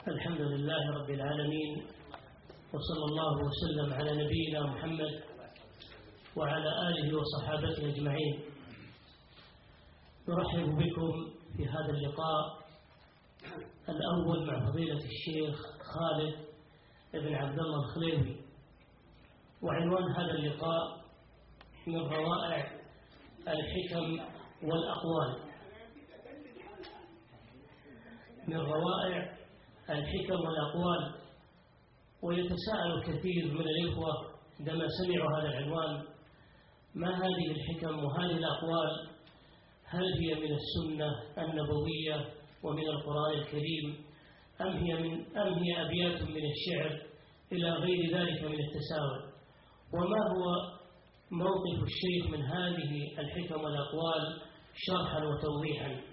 الحمد لله رب العالمين، وصلى الله وسلم على نبينا محمد وعلى آله وصحابته أجمعين. نرحب بكم في هذا اللقاء الأول مع فضيلة الشيخ خالد بن عبد الله الخليوي، وعنوان هذا اللقاء من روائع الحكم والأقوال. من روائع الحكم والأقوال. ويتساءل كثير من الإخوة عندما سمعوا هذا العنوان: ما هذه الحكم وهذه الأقوال؟ هل هي من السنة النبوية ومن القرآن الكريم أم هي أبيات من الشعر إلى غير ذلك من التساؤل؟ وما هو موقف الشيخ من هذه الحكم والأقوال شرحا وتوضيحا؟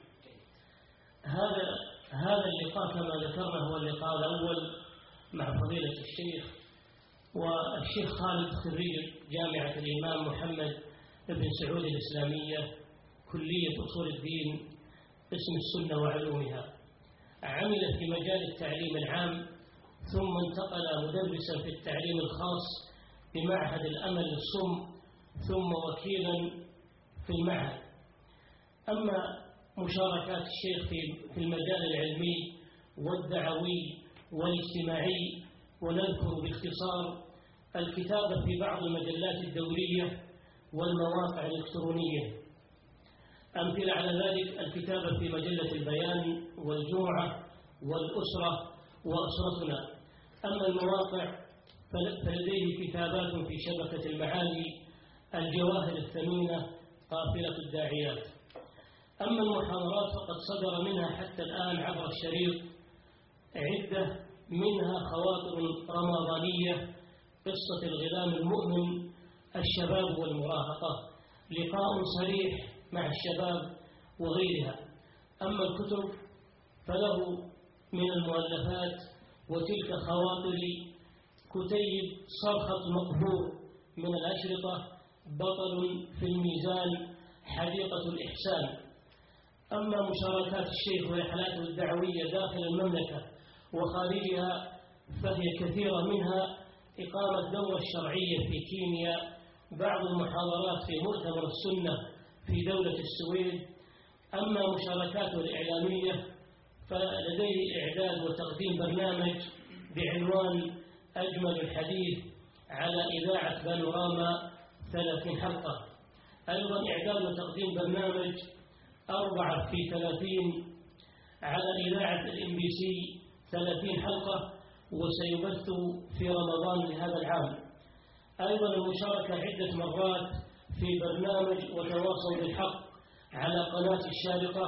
هذا اللقاء كما ذكرنا هو اللقاء الأول مع فضيلة الشيخ، والشيخ خالد خريج جامعة الإمام محمد بن سعود الإسلامية، كلية أصول الدين، قسم السنة وعلومها. عمل في مجال التعليم العام، ثم انتقل مدرسا في التعليم الخاص بمعهد الأمل للصم، ثم وكيلا في المعهد. أما مشاركات الشيخ في المجال العلمي والدعوي والاجتماعي، ونذكر باختصار الكتابة في بعض المجلات الدولية والمواقع الإلكترونية. أمثلة على ذلك الكتابة في مجلة البيان والجمعة والأسرة وأسرتنا. أما المواقع فلديه كتابات في شبكة المعالي، الجواهر الثمينة، قافلة الداعيات. أما المحاضرات فقد صدر منها حتى الآن عبر الشريط عدة، منها خواطر رمضانية، قصة الغلام المؤمن، الشباب والمراهقة، لقاء صريح مع الشباب وغيرها. أما الكتب فله من المؤلفات وتلك خواطري، كتيب صرخة مقبور من الأشرطة، بطل في الميزان، حديقة الإحسان. أما مشاركات الشيخ ورحلاته الدعوية داخل المملكة وخارجها فهي كثيرة، منها إقامة دورة شرعية في كينيا، بعض المحاضرات في مؤتمر السنة في دولة السويد. أما مشاركاته الإعلامية فلديه إعداد وتقديم برنامج بعنوان أجمل الحديث على إذاعة بانوراما 30 حلقة. أيضا إعداد وتقديم برنامج 4 في 30 على إذاعة الMBC 30 حلقة، وسيبث في رمضان لهذا العام. أيضا المشاركة عدة مرات في برنامج وتواصل بالحق على قناة الشارقة،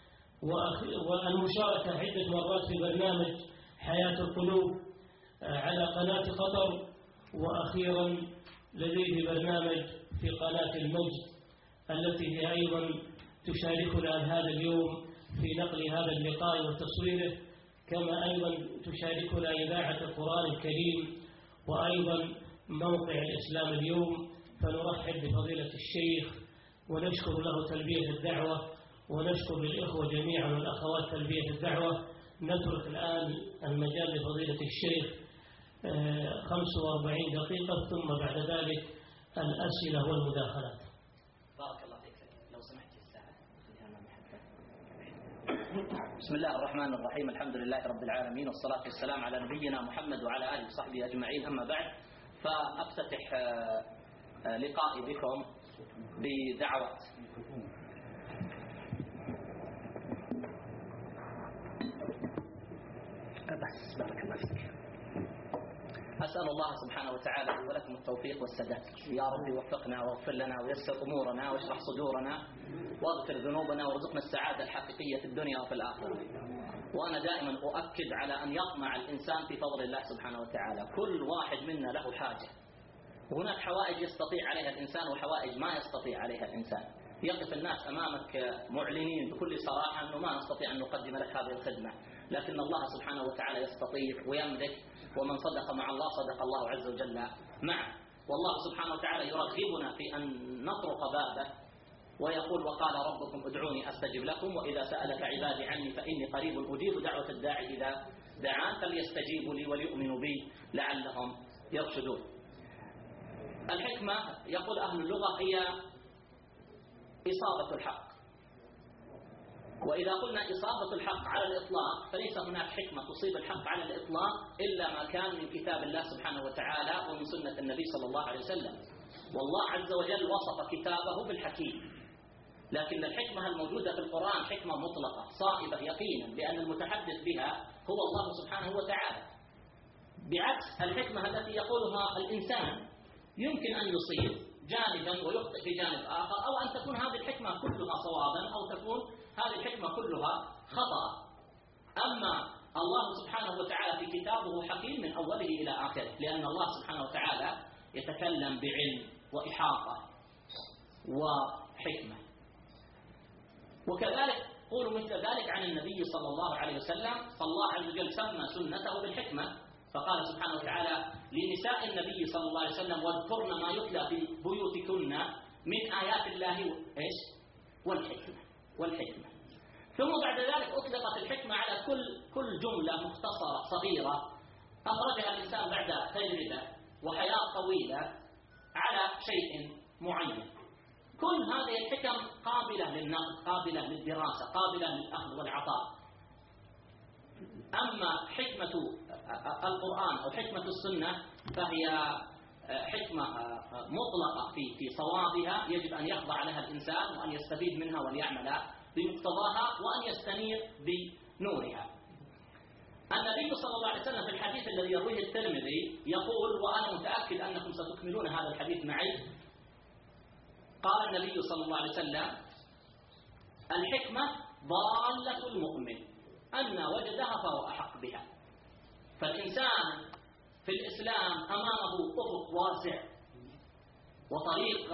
والمشاركة عدة مرات في برنامج حياة القلوب على قناة قطر، وأخيرا لديه برنامج في قناة المجد التي هي أيضا تشاركنا هذا اليوم في نقل هذا اللقاء وتصويره، كما أيضا تشاركنا إذاعة القرآن الكريم، وأيضا موقع الإسلام اليوم. فنرحب بفضيلة الشيخ ونشكر له تلبية الدعوة، ونشكر للإخوة جميعا والأخوات تلبية الدعوة. نترك الآن المجال لفضيلة الشيخ 45 دقيقة، ثم بعد ذلك الأسئلة والمداخلات. بارك الله فيك. لو سمحت الساعة. بسم الله الرحمن الرحيم. الحمد لله رب العالمين، والصلاة والسلام على نبينا محمد وعلى آله وصحبه أجمعين. أما بعد، فأفتتح لقائي بكم بدعوة بس بارك الله فيك. أسأل الله سبحانه وتعالى ولكم التوفيق والسداد. يا رب وفقنا واغفر لنا ويسر أمورنا واشرح صدورنا واغفر ذنوبنا وارزقنا السعادة الحقيقية في الدنيا وفي الآخرة. وأنا دائما أؤكد على أن يطمع الإنسان في فضل الله سبحانه وتعالى. كل واحد منا له حاجة، وهناك حوائج يستطيع عليها الإنسان وحوائج ما يستطيع عليها الإنسان. يقف الناس أمامك معلنين بكل صراحة أنه ما نستطيع أن نقدم لك هذه الخدمة، لكن الله سبحانه وتعالى يستطيع ويملك، ومن صدق مع الله صدق الله عز وجل معه. والله سبحانه وتعالى يرغبنا في أن نطرق بابه، ويقول: وقال ربكم ادعوني أستجب لكم، وإذا سألك عبادي عني فإني قريب أجيب دعوة الداعي إذا دعان فليستجيبوا لي وليؤمنوا بي لعلهم يرشدون. الحكمة يقول أهل اللغة هي إصابة الحق، وإذا قلنا إصابة الحق على الإطلاق فليس هناك حكمة تصيب الحق على الإطلاق إلا ما كان من كتاب الله سبحانه وتعالى ومن سنة النبي صلى الله عليه وسلم. والله عز وجل وصف كتابه بالحكيم، لكن الحكمة الموجودة في القرآن حكمة مطلقة صائبة يقينا، لأن المتحدث بها هو الله سبحانه وتعالى، بعكس الحكمة التي يقولها الإنسان يمكن أن يصيب جانبا ويخطئ في جانب آخر، أو أن تكون هذه الحكمة كلها صوابا أو تكون هذه الحكمة كلها خطأ. أما الله سبحانه وتعالى في كتابه حكيم من أوله إلى آخره، لأن الله سبحانه وتعالى يتكلم بعلم وإحاطة وحكمة. وكذلك قولوا مثل ذلك عن النبي صلى الله عليه وسلم، فالله عز وجل سمى سنته بالحكمة، فقال سبحانه وتعالى لنساء النبي صلى الله عليه وسلم واذكرن ما يتلى في بيوتكن من آيات الله إيش؟ والحكمة. ثم بعد ذلك أطلقت الحكمة على كل جملة مختصرة صغيرة أخرجها الإنسان بعد تجربة وحياة طويلة على شيء معين. كل هذه الحكم قابلة للنقد، قابلة للدراسة، قابلة للأخذ والعطاء. أما حكمة القرآن أو حكمة السنة فهي حكمة مطلقة في صوابها، يجب أن يخضع لها الإنسان وأن يستفيد منها ويعمل بمقتضاها وأن يستنير بنورها. النبي صلى الله عليه وسلم في الحديث الذي يرويه الترمذي يقول، وأنا متأكد أنكم ستكملون هذا الحديث معي، قال النبي صلى الله عليه وسلم الحكمة ضالة المؤمن أن وجدها فهو أحق بها. فالإنسان في الإسلام أمامه أفق واسع وطريق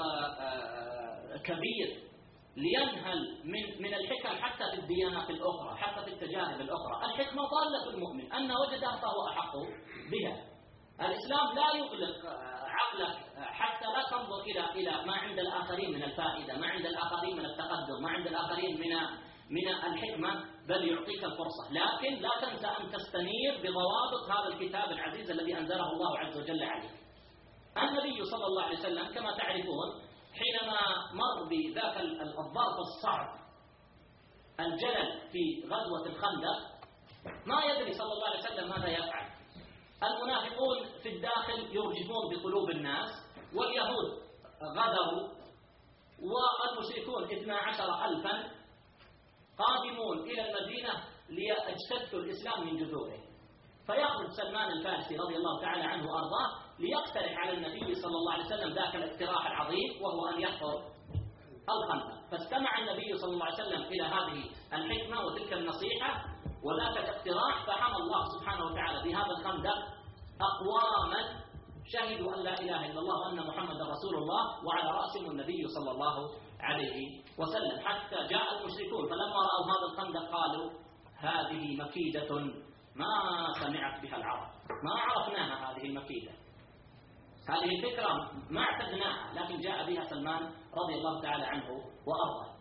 كبير لينهل من الحكم حتى في الديانات الأخرى، حتى في التجارب الأخرى. الحكمة ضالة المؤمن أن وجدها فهو أحق بها. الإسلام لا يغلق عقلك حتى لا تنظر إلى ما عند الآخرين من الفائدة، ما عند الآخرين من التقدم، ما عند الآخرين من الحكمة، بل يعطيك الفرصة. لكن لا تنسى أن تستنير بضوابط هذا الكتاب العزيز الذي أنزله الله عز وجل عليك. النبي صلى الله عليه وسلم كما تعرفون حينما مر بذاك الظرف الصعب الجلل في غزوة الخندق ما يدري صلى الله عليه وسلم ماذا يفعل. المنافقون في الداخل يرجفون بقلوب الناس، واليهود غدروا، والمشركون 12,000 قادمون إلى المدينة ليجتثوا الإسلام من جذوره. فيخرج سلمان الفارسي رضي الله تعالى عنه وأرضاه ليقترح على النبي صلى الله عليه وسلم ذاك الاقتراح العظيم، وهو أن يحفر الخندق. فاستمع النبي صلى الله عليه وسلم إلى هذه الحكمة وتلك النصيحة وذاك الاقتراح، فحمى الله سبحانه وتعالى بهذا الخندق أقواما شهدوا أن لا إله إلا الله وأن محمدا رسول الله، وعلى رأسهم النبي صلى الله عليه وسلم، حتى جاء المشركون فلما رأوا هذا الخندق قالوا هذه مكيدة ما سمعت بها العرب، ما عرفناها هذه المكيدة، هذه الفكرة ما اعتدناها، لكن جاء بها سلمان رضي الله تعالى عنه وأرضاه.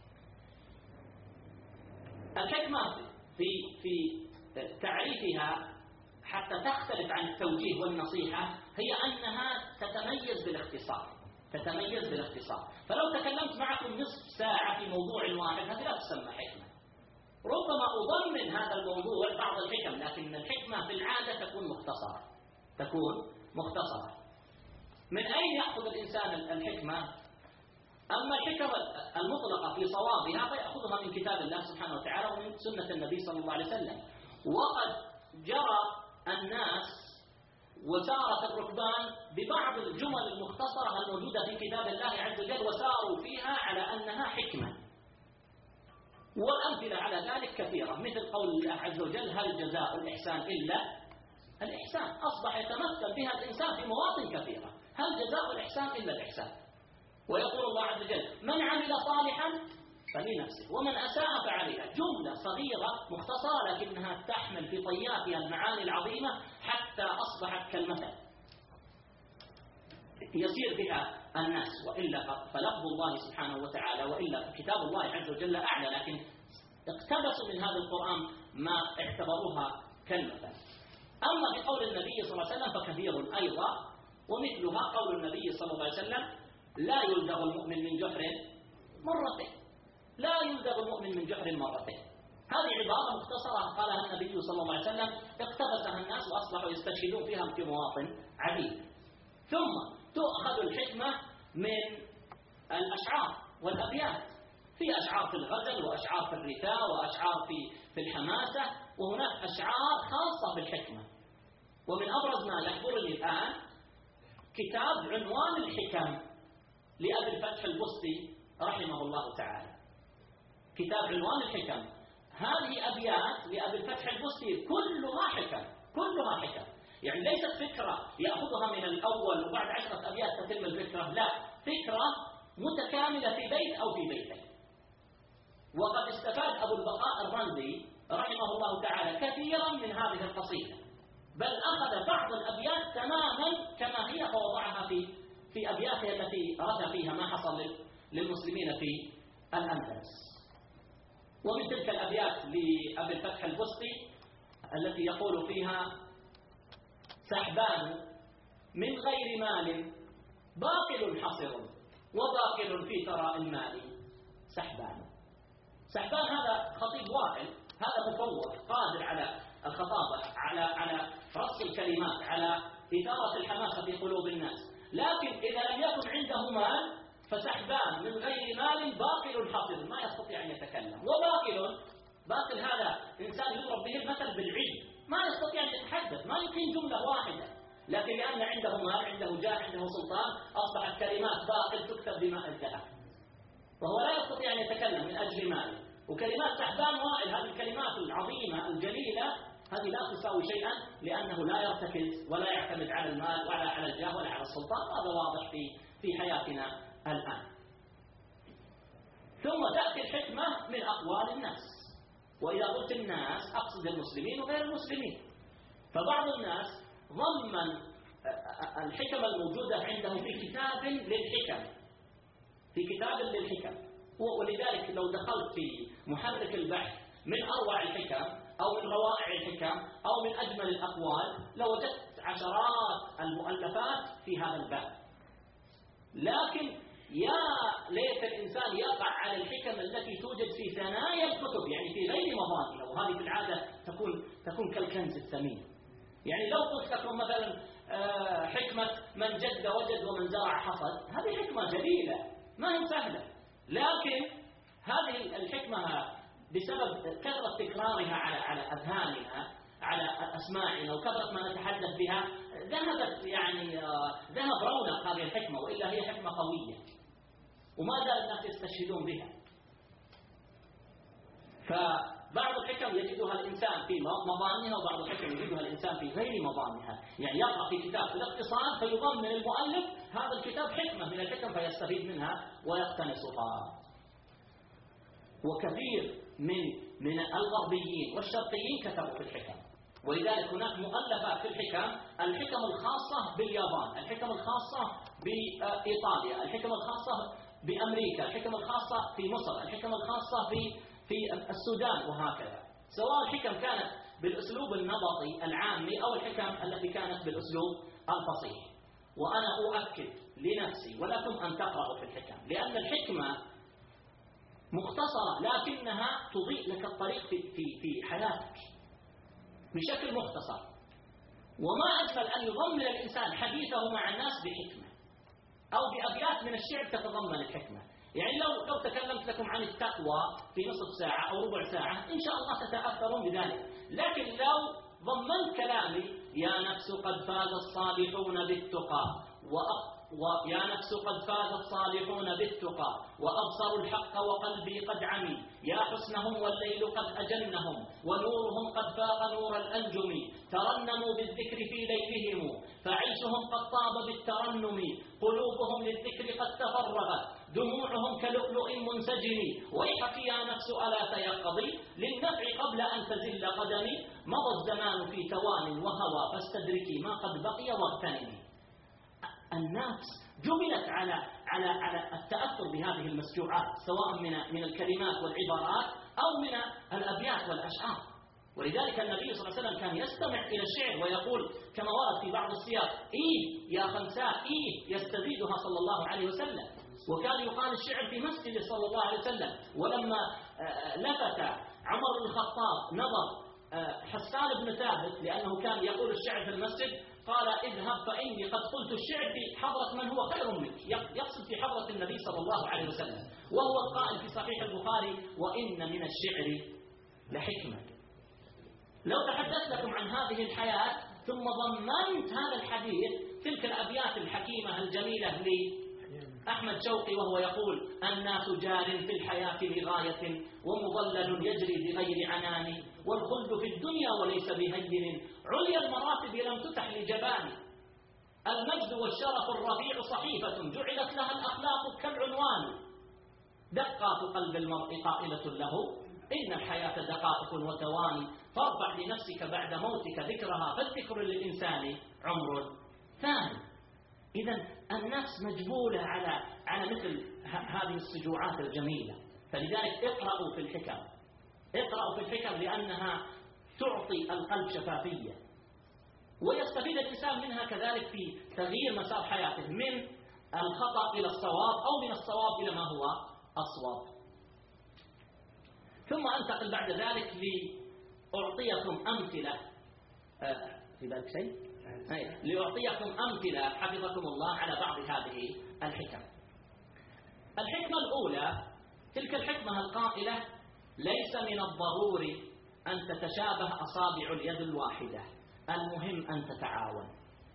الحكمة في تعريفها حتى تختلف عن التوجيه والنصيحة هي أنها تتميز بالاختصار. فلو تكلمت معكم نصف ساعة في موضوع واحد هذه لا تسمى حكمة. ربما أضمن هذا الموضوع بعض الحكم، لكن الحكمة في العادة تكون مختصرة. من أين يأخذ الإنسان الحكمة؟ أما الحكمة المطلقة في صوابها فيأخذها من كتاب الله سبحانه وتعالى ومن سنة النبي صلى الله عليه وسلم. وقد جرى الناس وسارت الركبان ببعض الجمل المختصرة الموجودة في كتاب الله عز وجل وساروا فيها على أنها حكمة، والأمثلة على ذلك كثيرة، مثل قول الله عز وجل هل جزاء الإحسان إلا الإحسان. أصبح يتمثل بها الإنسان في مواطن كثيرة، هل جزاء الإحسان إلا الإحسان. ويقول الله عز وجل من عمل صالحا فلنفسه ومن أساء فعليها. جملة صغيرة مختصرة لكنها تحمل في طياتها المعاني العظيمة حتى أصبحت كالمثل يسير بها الناس. وإلا فلفظ الله سبحانه وتعالى وإلا كتاب الله عز وجل أعلى، لكن اقتبسوا من هذا القرآن ما اعتبروها كلمة. أما بقول النبي صلى الله عليه وسلم فكثير أيضا، ومثلها قول النبي صلى الله عليه وسلم: لا يلدغ المؤمن من جحر مرتين، لا يلدغ المؤمن من جحر مرتين. هذه عبارة مختصرة قالها النبي صلى الله عليه وسلم اقتبسها الناس وأصبحوا يستشهدون فيها في مواطن عديدة. ثم تؤخذ الحكمة من الأشعار والأبيات، في أشعار في الغزل وأشعار في الرثاء وأشعار في الحماسة، وهناك أشعار خاصة بالحكمة. ومن أبرز ما يحضرني الآن كتاب عنوان الحكم لأبي الفتح البسطي رحمه الله تعالى. كتاب عنوان الحكم، هذه أبيات لأبي الفتح البسطي كلها حكم، كلها حكم. يعني ليست فكرة يأخذها من الأول وبعد 10 أبيات تتم الفكرة، لا، فكرة متكاملة في بيت أو في بيتين. وقد استفاد أبو البقاء الرندي رحمه الله تعالى كثيرا من هذه القصيدة، بل أخذ بعض الأبيات تماما كما هي فوضعها في أبياته التي رثى فيها ما حصل للمسلمين في الأندلس. ومن تلك الأبيات لأبي الفتح البسطي التي يقول فيها: سحبان من غير مال باقل حصر وباقل في ثراء المال. سحبان هذا خطيب واحد، هذا مفوض قادر على الخطابة، على رص الكلمات، على إثارة الحماسة في قلوب الناس، لكن إذا لم يكن عنده مال فسحبان من غير مال باقل حصر، ما يستطيع أن يتكلم. باقل هذا إنسان يضرب به المثل بالعلم، ما يستطيع أن يتحدث، ما يمكن جملة واحدة، لكن لأن عنده مال، عنده جاه، عنده سلطان، أصبحت كلمات باقل تكتب بماء الذهب، وهو لا يستطيع أن يتكلم من أجل ماله. وكلمات سحبان وائل، هذه الكلمات العظيمة الجليلة، هذه لا تساوي شيئا، لأنه لا يرتكز ولا يعتمد على المال ولا على الجاه ولا على السلطان. هذا واضح في حياتنا الآن. ثم تأتي الحكمة من أقوال الناس، وإذا قلت الناس أقصد المسلمين وغير المسلمين. فبعض الناس ضمن الحكم الموجودة عنده في كتاب للحكم، ولذلك لو دخلت في محرك البحث من أروع الحكم أو من روائع الحكم أو من أجمل الأقوال لوجدت عشرات المؤلفات في هذا الباب. لكن يا ليت الإنسان يقع على الحكم التي توجد في ثنايا الكتب، يعني في غير مضامنها، وهذه في العادة تكون كالكنز الثمين. يعني لو قلت لكم مثلا حكمة من جد وجد ومن زرع حصد، هذه حكمة جليلة ما هي سهلة، لكن هذه الحكمة بسبب كثرة تكرارها على أذهاننا، على أسماعنا، وكثرة ما نتحدث بها، ذهب رونق هذه الحكمة، وإلا هي حكمة قوية وما زال الناس يستشهدون بها. فبعض الحكم يجدها الإنسان في مضامنها، وبعض الحكم يجدها الإنسان في غير مضامنها. يعني يقرأ في كتاب في الاقتصاد فيضمن المؤلف هذا الكتاب حكمة من الحكم فيستفيد منها ويقتنصها. وكثير من الغربيين والشرقيين كتبوا في الحكم، ولذلك هناك مؤلفات في الحكم الخاصة باليابان، الحكم الخاصة بإيطاليا، الحكم الخاصة بأمريكا، الحكم الخاصة في مصر، الحكم الخاصة في السودان، وهكذا، سواء الحكم كانت بالأسلوب النبطي العامي أو الحكم التي كانت بالأسلوب الفصيح. وأنا أؤكد لنفسي ولكم أن تقرأوا في الحكم، لأن الحكمة مختصرة لكنها تضيء لك الطريق في حياتك بشكل مختصر. وما أجمل أن يضمن الإنسان حديثه مع الناس بحكمة أو بأبيات من الشعر تتضمن الحكمة. يعني لو تكلمت لكم عن التقوى في نصف ساعة أو ربع ساعة إن شاء الله تتأثرون بذلك، لكن لو ضمنت كلامي: يا نفس قد فاز الصالحون بالتقى ويا نفس قد فاز الصالحون بالتقى وأبصروا الحق وقلبي قد عمي، يا حسنهم والليل قد أجنهم ونورهم قد فاق نور الأنجم، ترنموا بالذكر في ليلهم فعيشهم قد طاب بالترنم، قلوبهم للذكر قد تفرغت دموعهم كلؤلؤ منسجم، ويحك يا نفس ألا تيقظي للنفع قبل أن تزل قدمي، مضى الزمان في توان وهوى فاستدركي ما قد بقي واغتنمي. النفس جبلت على التأثر بهذه المسجوعات، سواء من الكلمات والعبارات أو من الأبيات والأشعار. ولذلك النبي صلى الله عليه وسلم كان يستمع إلى الشعر ويقول كما ورد في بعض السياق: إيه يا خنساء، إيه، يستزيدها صلى الله عليه وسلم. وكان يقال الشعر في مسجد صلى الله عليه وسلم. ولما لفت عمر بن الخطاب نظر حسان بن ثابت لأنه كان يقول الشعر في المسجد، قال: اذهب فإني قد قلت الشعر في حضرة من هو خير منك، يقصد في حضرة النبي صلى الله عليه وسلم، وهو القائل في صحيح البخاري: وإن من الشعر لحكمة. لو تحدثت لكم عن هذه الحياة ثم ضمنت هذا الحديث تلك الأبيات الحكيمة الجميلة لأحمد شوقي وهو يقول: الناس جار في الحياة لغاية ومضلل يجري بغير عنان، والخلد في الدنيا وليس بهين، عليا المراتب لم تتح لجبان، المجد والشرف الرفيع صحيفة جعلت لها الأخلاق كالعنوان، دقات قلب المرء قائلة له إن الحياة دقائق وثواني، فارفع لنفسك بعد موتك ذكرها، فالذكر للإنسان عمر ثاني. إذن النفس مجبولة على مثل هذه السجوعات الجميلة. فلذلك اقرأوا في الحكم، اقرأوا في الحكم لأنها تعطي القلب شفافية، ويستفيد الإنسان منها كذلك في تغيير مسار حياته من الخطأ إلى الصواب أو من الصواب إلى ما هو أصوب. ثم أنتقل بعد ذلك لأعطيكم أمثلة في ذلك شيء؟ لأعطيكم أمثلة حفظكم الله على بعض هذه الحكم. الحكمة الأولى تلك الحكمة القائلة: ليس من الضروري أن تتشابه أصابع اليد الواحدة، المهم أن تتعاون.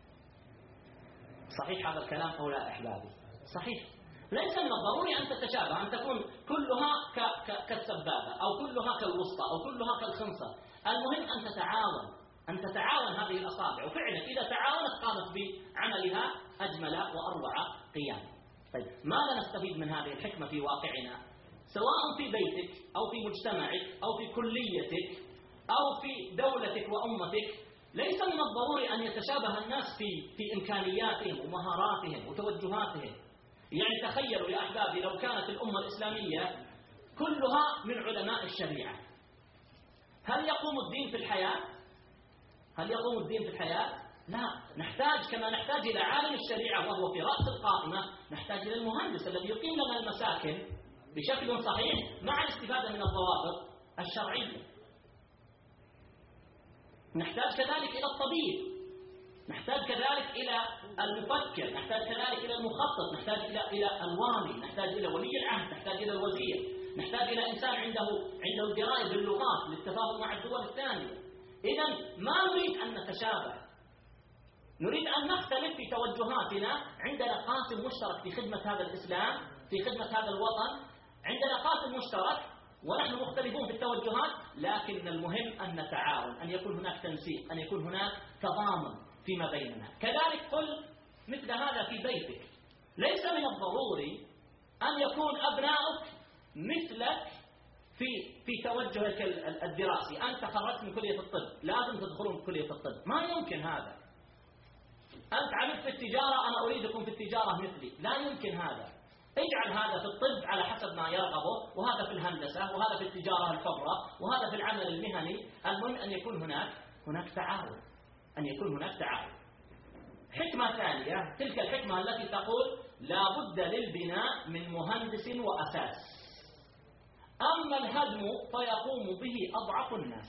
صحيح هذا الكلام أو لا أحبابي؟ صحيح. ليس من الضروري أن تتشابه، أن تكون كلها كالسبابة أو كلها كالوسطى أو كلها كالخنصر، المهم أن تتعاون، أن تتعاون هذه الأصابع، وفعلا إذا تعاونت قامت بعملها أجمل وأروع قيام. طيب، ماذا نستفيد من هذه الحكمة في واقعنا؟ سواء في بيتك أو في مجتمعك أو في كليتك أو في دولتك وأمتك، ليس من الضروري أن يتشابه الناس في إمكانياتهم ومهاراتهم وتوجهاتهم. يعني تخيلوا يا أحبابي لو كانت الأمة الإسلامية كلها من علماء الشريعة، هل يقوم الدين في الحياة؟ هل يقوم الدين في الحياة؟ لا. نحتاج كما نحتاج إلى عالم الشريعة وهو في رأس القائمة، نحتاج إلى المهندس الذي يقيم لنا المساكن بشكل صحيح مع الاستفادة من الضوابط الشرعية. نحتاج كذلك إلى الطبيب، نحتاج كذلك إلى المفكر، نحتاج كذلك إلى المخطط، نحتاج إلى الوالي، نحتاج إلى ولي العهد، نحتاج إلى الوزير، نحتاج إلى إنسان عنده دراية باللغات للتفاهم مع الدول الثانية. إذن ما نريد أن نتشابه، نريد أن نختلف في توجهاتنا. عندنا قاسم مشترك في خدمة هذا الإسلام، في خدمة هذا الوطن، عندنا قاسم مشترك ونحن مختلفون في التوجهات، لكن المهم أن نتعاون، أن يكون هناك تنسيق، أن يكون هناك تضامن فيما بيننا. كذلك قل مثل هذا في بيتك. ليس من الضروري أن يكون أبناؤك مثلك في توجهك الدراسي. أنت خرجت من كلية الطب، لازم تدخلون كلية الطب، ما يمكن هذا. أنت عملت في التجارة، أنا أريدكم في التجارة مثلي، لا يمكن هذا. اجعل هذا في الطب على حسب ما يرغبه، وهذا في الهندسة، وهذا في التجارة الحرة، وهذا في العمل المهني. المهم أن يكون هناك تعاون، أن يكون هناك تعاون. حكمة ثانية تلك الحكمة التي تقول: لا بد للبناء من مهندس وأساس، أما الهدم فيقوم به أضعف الناس.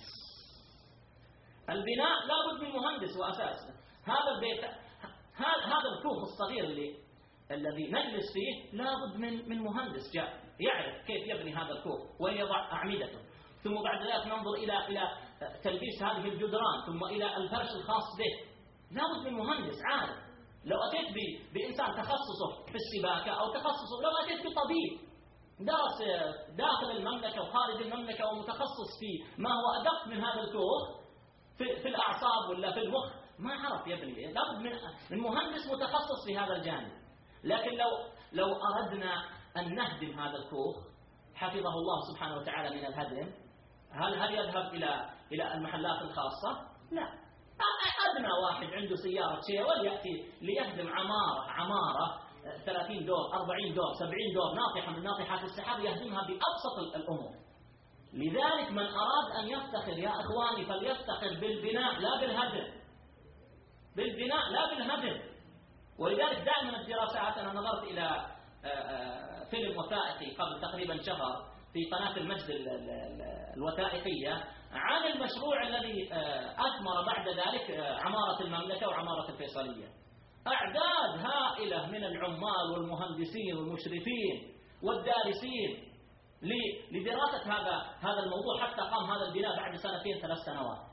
البناء لا بد من مهندس وأساس. هذا البيت، هذا الكوخ الصغير الذي نجلس فيه لا بد من مهندس جاء يعرف كيف يبني هذا الكوخ ويضع أعمدته، ثم بعد ذلك ننظر إلى تلبيس هذه الجدران، ثم إلى الفرش الخاص به. لا بد من مهندس عارف. لو أتيت بإنسان تخصصه في السباكة أو تخصصه، لو أتيت بطبيب درس داخل المملكة وخارج المملكة ومتخصص في ما هو أدق من هذا الكوخ في الأعصاب ولا في المخ، ما عرف يبني. لا بد من مهندس متخصص في هذا الجانب. لكن لو أردنا أن نهدم هذا الكوخ حفظه الله سبحانه وتعالى من الهدم، هل يذهب إلى المحلات الخاصة؟ لا. أدنى واحد عنده سيارة شيء يأتي ليهدم عمارة 30 دور 40 دور 70 دور ناطحة من ناطحات السحاب، يهدمها بأبسط الأمور. لذلك من أراد أن يفتخر يا إخواني فليفتخر بالبناء لا بالهدم، بالبناء لا بالهدم. ولذلك دائما الدراسات، أنا نظرت إلى فيلم وثائقي قبل تقريبا شهر في قناة المجد الوثائقية عن المشروع الذي أثمر بعد ذلك عمارة المملكة وعمارة الفيصلية. أعداد هائلة من العمال والمهندسين والمشرفين والدارسين لدراسة هذا الموضوع، حتى قام هذا البناء بعد 2 3 سنوات.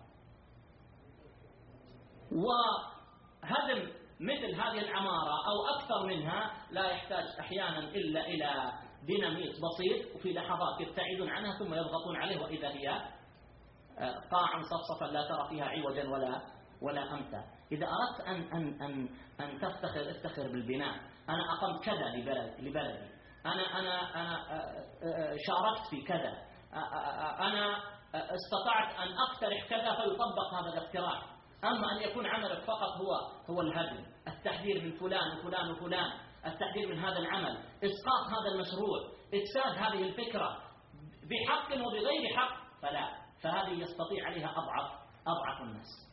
وهدم مثل هذه العمارة أو أكثر منها لا يحتاج أحيانا إلا إلى ديناميت بسيط، وفي لحظات يبتعدون عنها ثم يضغطون عليه وإذا هي قاعا صفصفا لا ترى فيها عوجا ولا أمتا. إذا أردت أن تفتخر افتخر بالبناء. أنا أقمت كذا لبلدي، أنا شاركت في كذا، أنا استطعت أن أقترح كذا فيطبق هذا الاقتراح. أما أن يكون عملك فقط هو الهدم، التحذير من فلان وفلان وفلان، التحذير من هذا العمل، إسقاط هذا المشروع، إفساد هذه الفكرة بحق وبغير حق، فهذه يستطيع عليها أضعف الناس.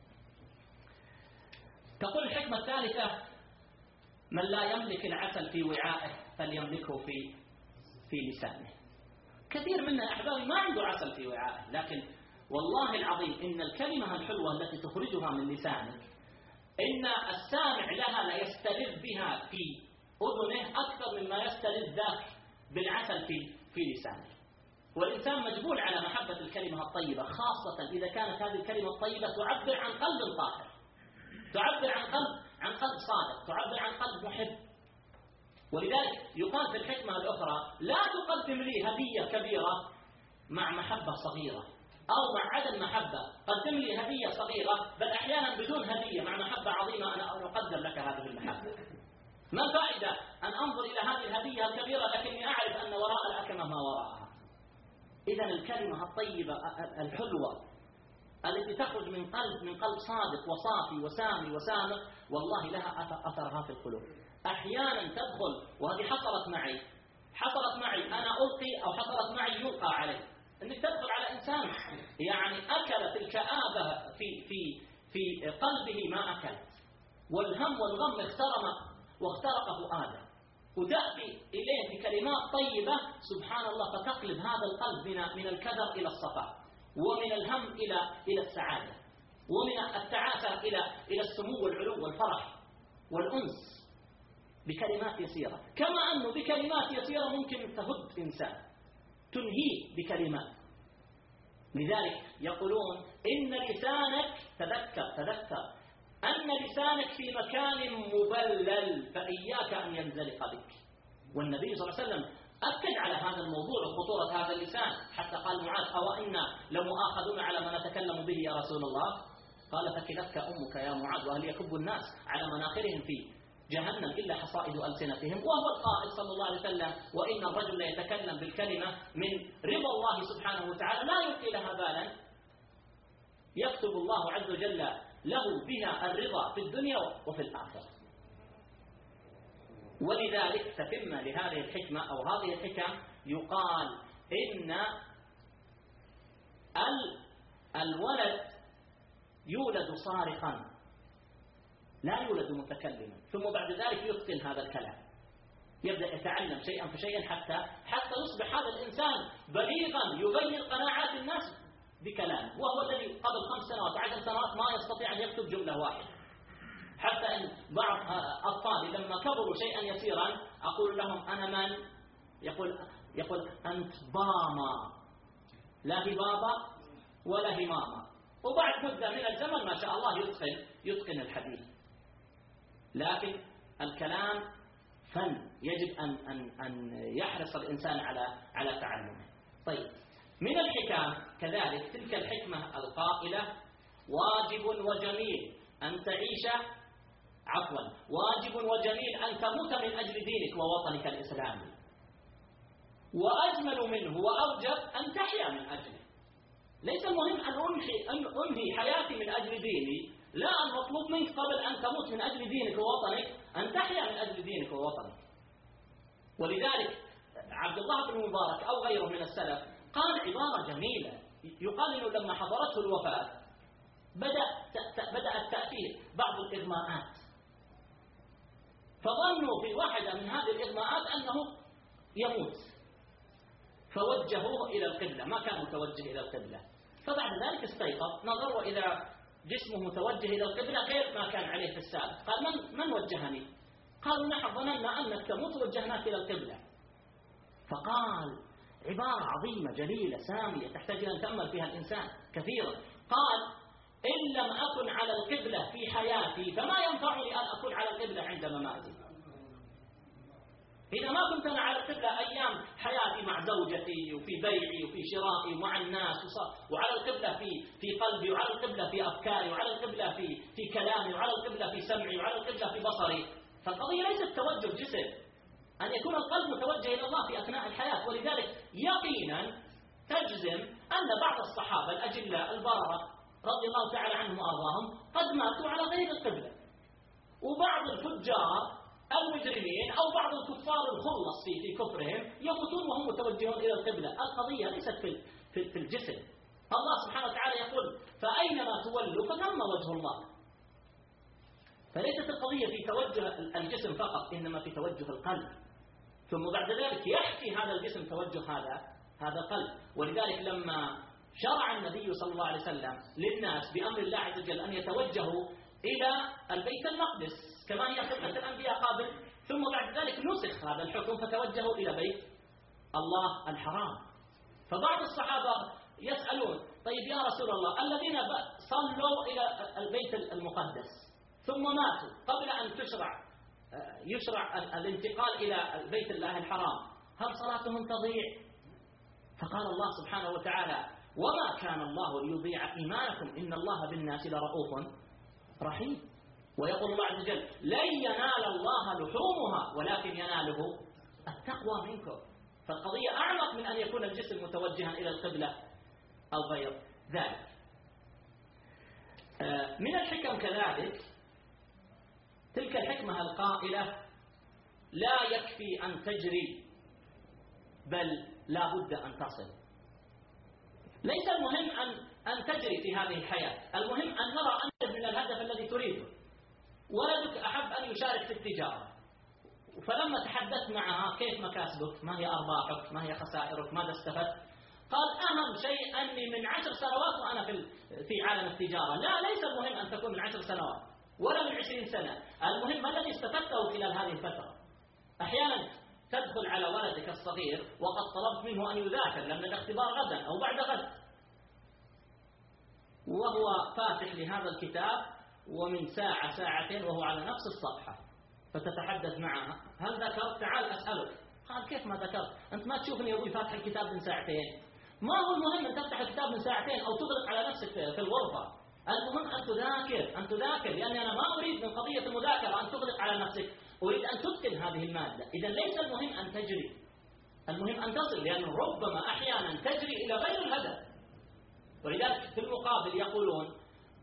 تقول الحكمة الثالثة: من لا يملك العسل في وعائه فليملكه في لسانه. كثير منا أحبابي ما عنده عسل في وعائه، لكن والله العظيم إن الكلمة الحلوة التي تخرجها من لسانك إن السامع لها لا يستلذ بها في أذنه أكثر مما يستلذ ذاك بالعسل في لسانه. والإنسان مجبول على محبة الكلمة الطيبة، خاصة إذا كانت هذه الكلمة الطيبة تعبر عن قلب طاهر، تعبر عن قلب صادق، تعبر عن قلب محب. ولذلك يقال في الحكمة الأخرى: لا تقدم لي هدية كبيرة مع محبة صغيرة، أو مع عدم محبة قدم لي هدية صغيرة، بل أحيانا بدون هدية مع محبة عظيمة أنا أقدم لك هذه المحبة. ما الفائدة أن أنظر إلى هذه الهدية الكبيرة لكني أعرف أن وراء الأكمة ما وراءها؟ إذن الكلمة الطيبة الحلوة التي تخرج من قلب صادق وصافي وسامي وسامق والله لها أثرها في القلوب. أحيانا تدخل، وهذه حصلت معي أنا ألقي أو حصلت معي يلقى علي، أنك تدخل على إنسان يعني أكلت الكآبة في قلبه ما أكلت، والهم والغم واخترق فؤاده، وتأتي إليه بكلمات طيبة سبحان الله فتقلب هذا القلب من الكدر إلى الصفاء، ومن الهم إلى السعادة، ومن التعاسة إلى السمو والعلو والفرح والأنس بكلمات يسيرة. كما أنه بكلمات يسيرة ممكن تهد إنسان، تنهيه بكلمات. لذلك يقولون إن لسانك تذكر أن لسانك في مكان مبلل فإياك أن ينزلق بك. والنبي صلى الله عليه وسلم أكد على هذا الموضوع وخطورة هذا اللسان، حتى قال معاذ: أو إنا لمؤاخذون على ما نتكلم به يا رسول الله؟ قال: فكلتك أمك يا معاذ، وهل يكب الناس على مناخرهم في جهنم إلا حصائد ألسنتهم. وهو القائل صلى الله عليه وسلم: وإن الرجل يتكلم بالكلمة من رضا الله سبحانه وتعالى لا يلقي لها بالا، يكتب الله عز وجل له بها الرضا في الدنيا وفي الآخرة. ولذلك تتم لهذه الحكمة أو هذه الحكم يقال إن الولد يولد صارخا لا يولد متكلما، ثم بعد ذلك يتقن هذا الكلام، يبدأ يتعلم شيئا فشيئا حتى يصبح هذا الإنسان بليغا يغير قناعات الناس بكلامه، وهو الذي قبل 5 سنوات 10 سنوات ما يستطيع أن يكتب جملة واحدة. حتى أن بعض أطفالي لما كبروا شيئا يسيرا أقول لهم: أنا من؟ يقول: أنت باما، لا هي بابا ولا هي ماما. وبعد مدة من الزمن ما شاء الله يتقن الحديث. لكن الكلام فن، يجب أن يحرص الإنسان على تعلمه. طيب، من الحكم كذلك تلك الحكمة القائلة: واجب وجميل أن تعيش واجب وجميل أن تموت من أجل دينك ووطنك الإسلامي، وأجمل منه وأوجب أن تحيا من أجله. ليس المهم أن أنهي حياتي من أجل ديني، لا، المطلوب منك قبل أن تموت من أجل دينك ووطنك أن تحيا من أجل دينك ووطنك. ولذلك عبد الله بن مبارك أو غيره من السلف قال عبارة جميلة، يقال إنه لما حضرته الوفاة بدأت تأتيه بعض الإغماءات، فظنوا في واحدة من هذه الإغماءات أنه يموت، فوجهوه إلى القبلة، ما كان متوجه إلى القبلة، فبعد ذلك استيقظ، نظر وإذا جسمه متوجه إلى القبلة غير ما كان عليه في السابق. قال من وجهني؟ قالوا نحن ظننا أنك تموت وجهناك إلى القبلة. فقال عبارة عظيمة جليلة سامية تحتاج أن تأمل فيها الإنسان كثيرا. قال إن لم أكن على القبلة في حياتي فما ينفعني أن أكون على القبلة عند مماتي. إذا ما كنت أنا على القبلة أيام حياتي مع زوجتي وفي بيعي وفي شرائي ومع الناس وعلى القبلة في قلبي وعلى القبلة في أفكاري وعلى القبلة في كلامي وعلى القبلة في سمعي وعلى القبلة في بصري، فالقضية ليست توجه جسد، أن يكون القلب متوجه إلى الله في أثناء الحياة. ولذلك يقينا تجزم أن بعض الصحابة الأجلاء البررة رضي الله تعالى عنهم وأرضاهم قد ماتوا على غير القبلة، وبعض الفجار المجرمين أو بعض الكفار الخلص في كفرهم يموتون وهم متوجهون إلى القبلة. القضية ليست في الجسد. الله سبحانه وتعالى يقول فأينما تولوا فثم وجه الله. فليست القضية في توجه الجسم فقط، إنما في توجه القلب، ثم بعد ذلك يحكي هذا الجسم توجه هذا القلب. ولذلك لما شرع النبي صلى الله عليه وسلم للناس بأمر الله عز وجل أن يتوجهوا إلى البيت المقدس كما هي خطة الأنبياء قبل، ثم بعد ذلك نسخ هذا الحكم فتوجهوا إلى بيت الله الحرام. فبعض الصحابة يسألون طيب يا رسول الله الذين صلوا إلى البيت المقدس ثم ماتوا قبل أن يشرع الانتقال إلى البيت الله الحرام، هل صلاتهم تضيع؟ فقال الله سبحانه وتعالى وما كان الله ليضيع إيمانكم إن الله بالناس لرؤوف رحيم. ويقول الله عز وجل لن ينال الله لحومها ولكن يناله التقوى منكم. فالقضية أعمق من أن يكون الجسم متوجها إلى القبلة أو غير ذلك. من الحكم كذلك تلك الحكمة القائلة لا يكفي أن تجري بل لا بد أن تصل. ليس المهم أن تجري في هذه الحياة، المهم أن نرى أنت من الهدف الذي تريده. ولدك أحب أن يشارك في التجارة، فلما تحدثت معها كيف مكاسبك، ما هي أرباحك، ما هي خسائرك، ماذا استفدت؟ قال أهم شيء أني من 10 سنوات وأنا في عالم التجارة. لا، ليس المهم أن تكون من 10 سنوات ولا من 20 سنة، المهم ما الذي استفدته خلال هذه الفترة. أحيانا تدخل على ولدك الصغير وقد طلبت منه أن يذاكر لأن الاختبار غدا أو بعد غد، وهو فاتح لهذا الكتاب ومن ساعة ساعتين وهو على نفس الصفحة، فتتحدث معها هل ذكرت؟ تعال أسألك. قال كيف ما ذكرت؟ أنت ما تشوفني يا أبوي فاتح الكتاب من ساعتين؟ ما هو المهم أن تفتح الكتاب من ساعتين أو تغلق على نفسك في الغرفة، المهم أن تذاكر لأني أنا ما أريد من قضية المذاكرة أن تغلق على نفسك، أريد أن تتقن هذه المادة. إذا ليس المهم أن تجري، المهم أن تصل، لأن ربما أحيانا تجري إلى غير الهدف. ولذلك في المقابل يقولون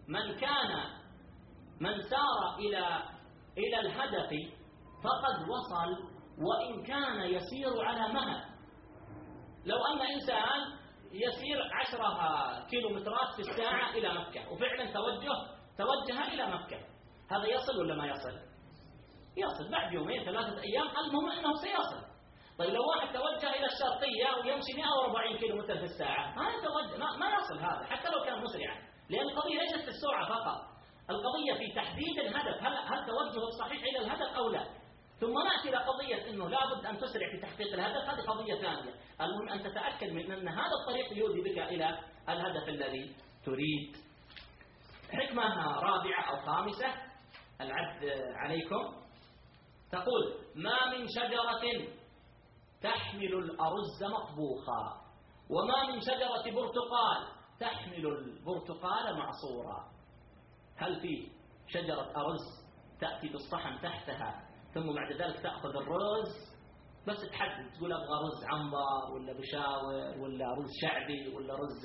من سار إلى الهدف فقد وصل وإن كان يسير على مهل. لو أن إنسان يسير 10 كيلومترات في الساعة إلى مكة وفعلا توجه إلى مكة، هذا يصل ولا ما يصل؟ يصل بعد 2 3 أيام، المهم أنه سيصل. طيب لو واحد توجه إلى الشرقية ويمشي 140 كيلومتر في الساعة ما يصل هذا حتى لو كان مسرعا، لأن القضية ليست في السرعة فقط، القضية في تحديد الهدف. هل توجه صحيح إلى الهدف أو لا؟ ثم نأتي إلى قضية أنه لابد أن تسرع في تحقيق الهدف، هذه قضية ثانية. المهم أن تتأكد من أن هذا الطريق يؤدي بك إلى الهدف الذي تريد. حكمة رابعة أو خامسة العد عليكم، تقول ما من شجرة تحمل الأرز مطبوخا وما من شجرة برتقال تحمل البرتقال معصورا. هل في شجرة أرز تأتي بالصحن تحتها ثم بعد ذلك تأخذ الرز بس تحدد تقول أبغى رز عنبر ولا بشاور ولا رز شعبي ولا رز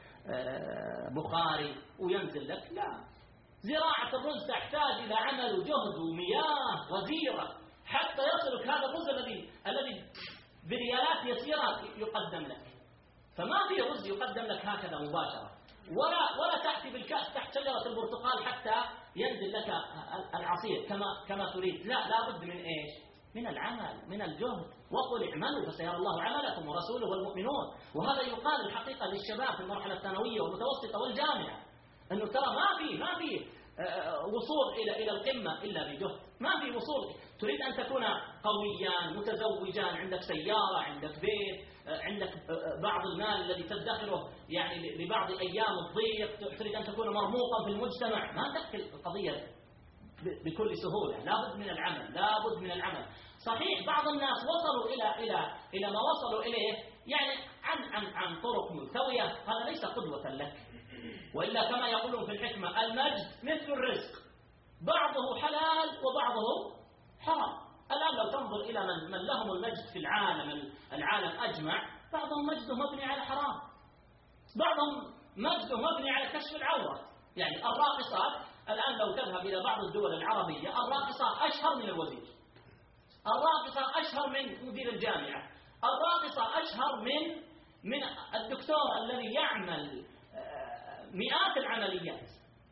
بخاري وينزل لك؟ لا، زراعة الرز تحتاج إلى عمل وجهد ومياه غزيرة حتى يصلك هذا الرز الذي بريالات يسيرة يقدم لك. فما في رز يقدم لك هكذا مباشرة، ولا تأتي بالكأس تحت شجرة البرتقال حتى ينزل لك العصير كما تريد. لا، لابد من إيش؟ من العمل، من الجهد. وقل اعملوا فسيرى الله عملكم ورسوله والمؤمنون. وهذا يقال الحقيقة للشباب في المرحلة الثانوية والمتوسطة والجامعة، أنه ترى ما في وصول إلى القمة إلا بجهد، ما في وصول. تريد أن تكون قويا متزوجا، عندك سيارة، عندك بيت، عندك بعض المال الذي تدخره يعني لبعض أيام الضيق، تريد أن تكون مرموقا في المجتمع، ما تأتي القضية بكل سهولة. لابد من العمل، لابد من العمل. صحيح بعض الناس وصلوا إلى ما وصلوا إليه يعني عن طرق ملتوية، هذا ليس قدوة لك. وإلا كما يقولون في الحكمة المجد مثل الرزق، بعضه حلال وبعضه حرام. الآن لو تنظر إلى من لهم المجد في العالم أجمع، بعضهم مجده مبني على حرام، بعضهم مجده مبني على كشف العورة. يعني الراقصات الآن لو تذهب إلى بعض الدول العربية، الراقصة أشهر من الوزير، الراقصة أشهر من مدير الجامعة، الراقصة أشهر من الدكتور الذي يعمل مئات العمليات.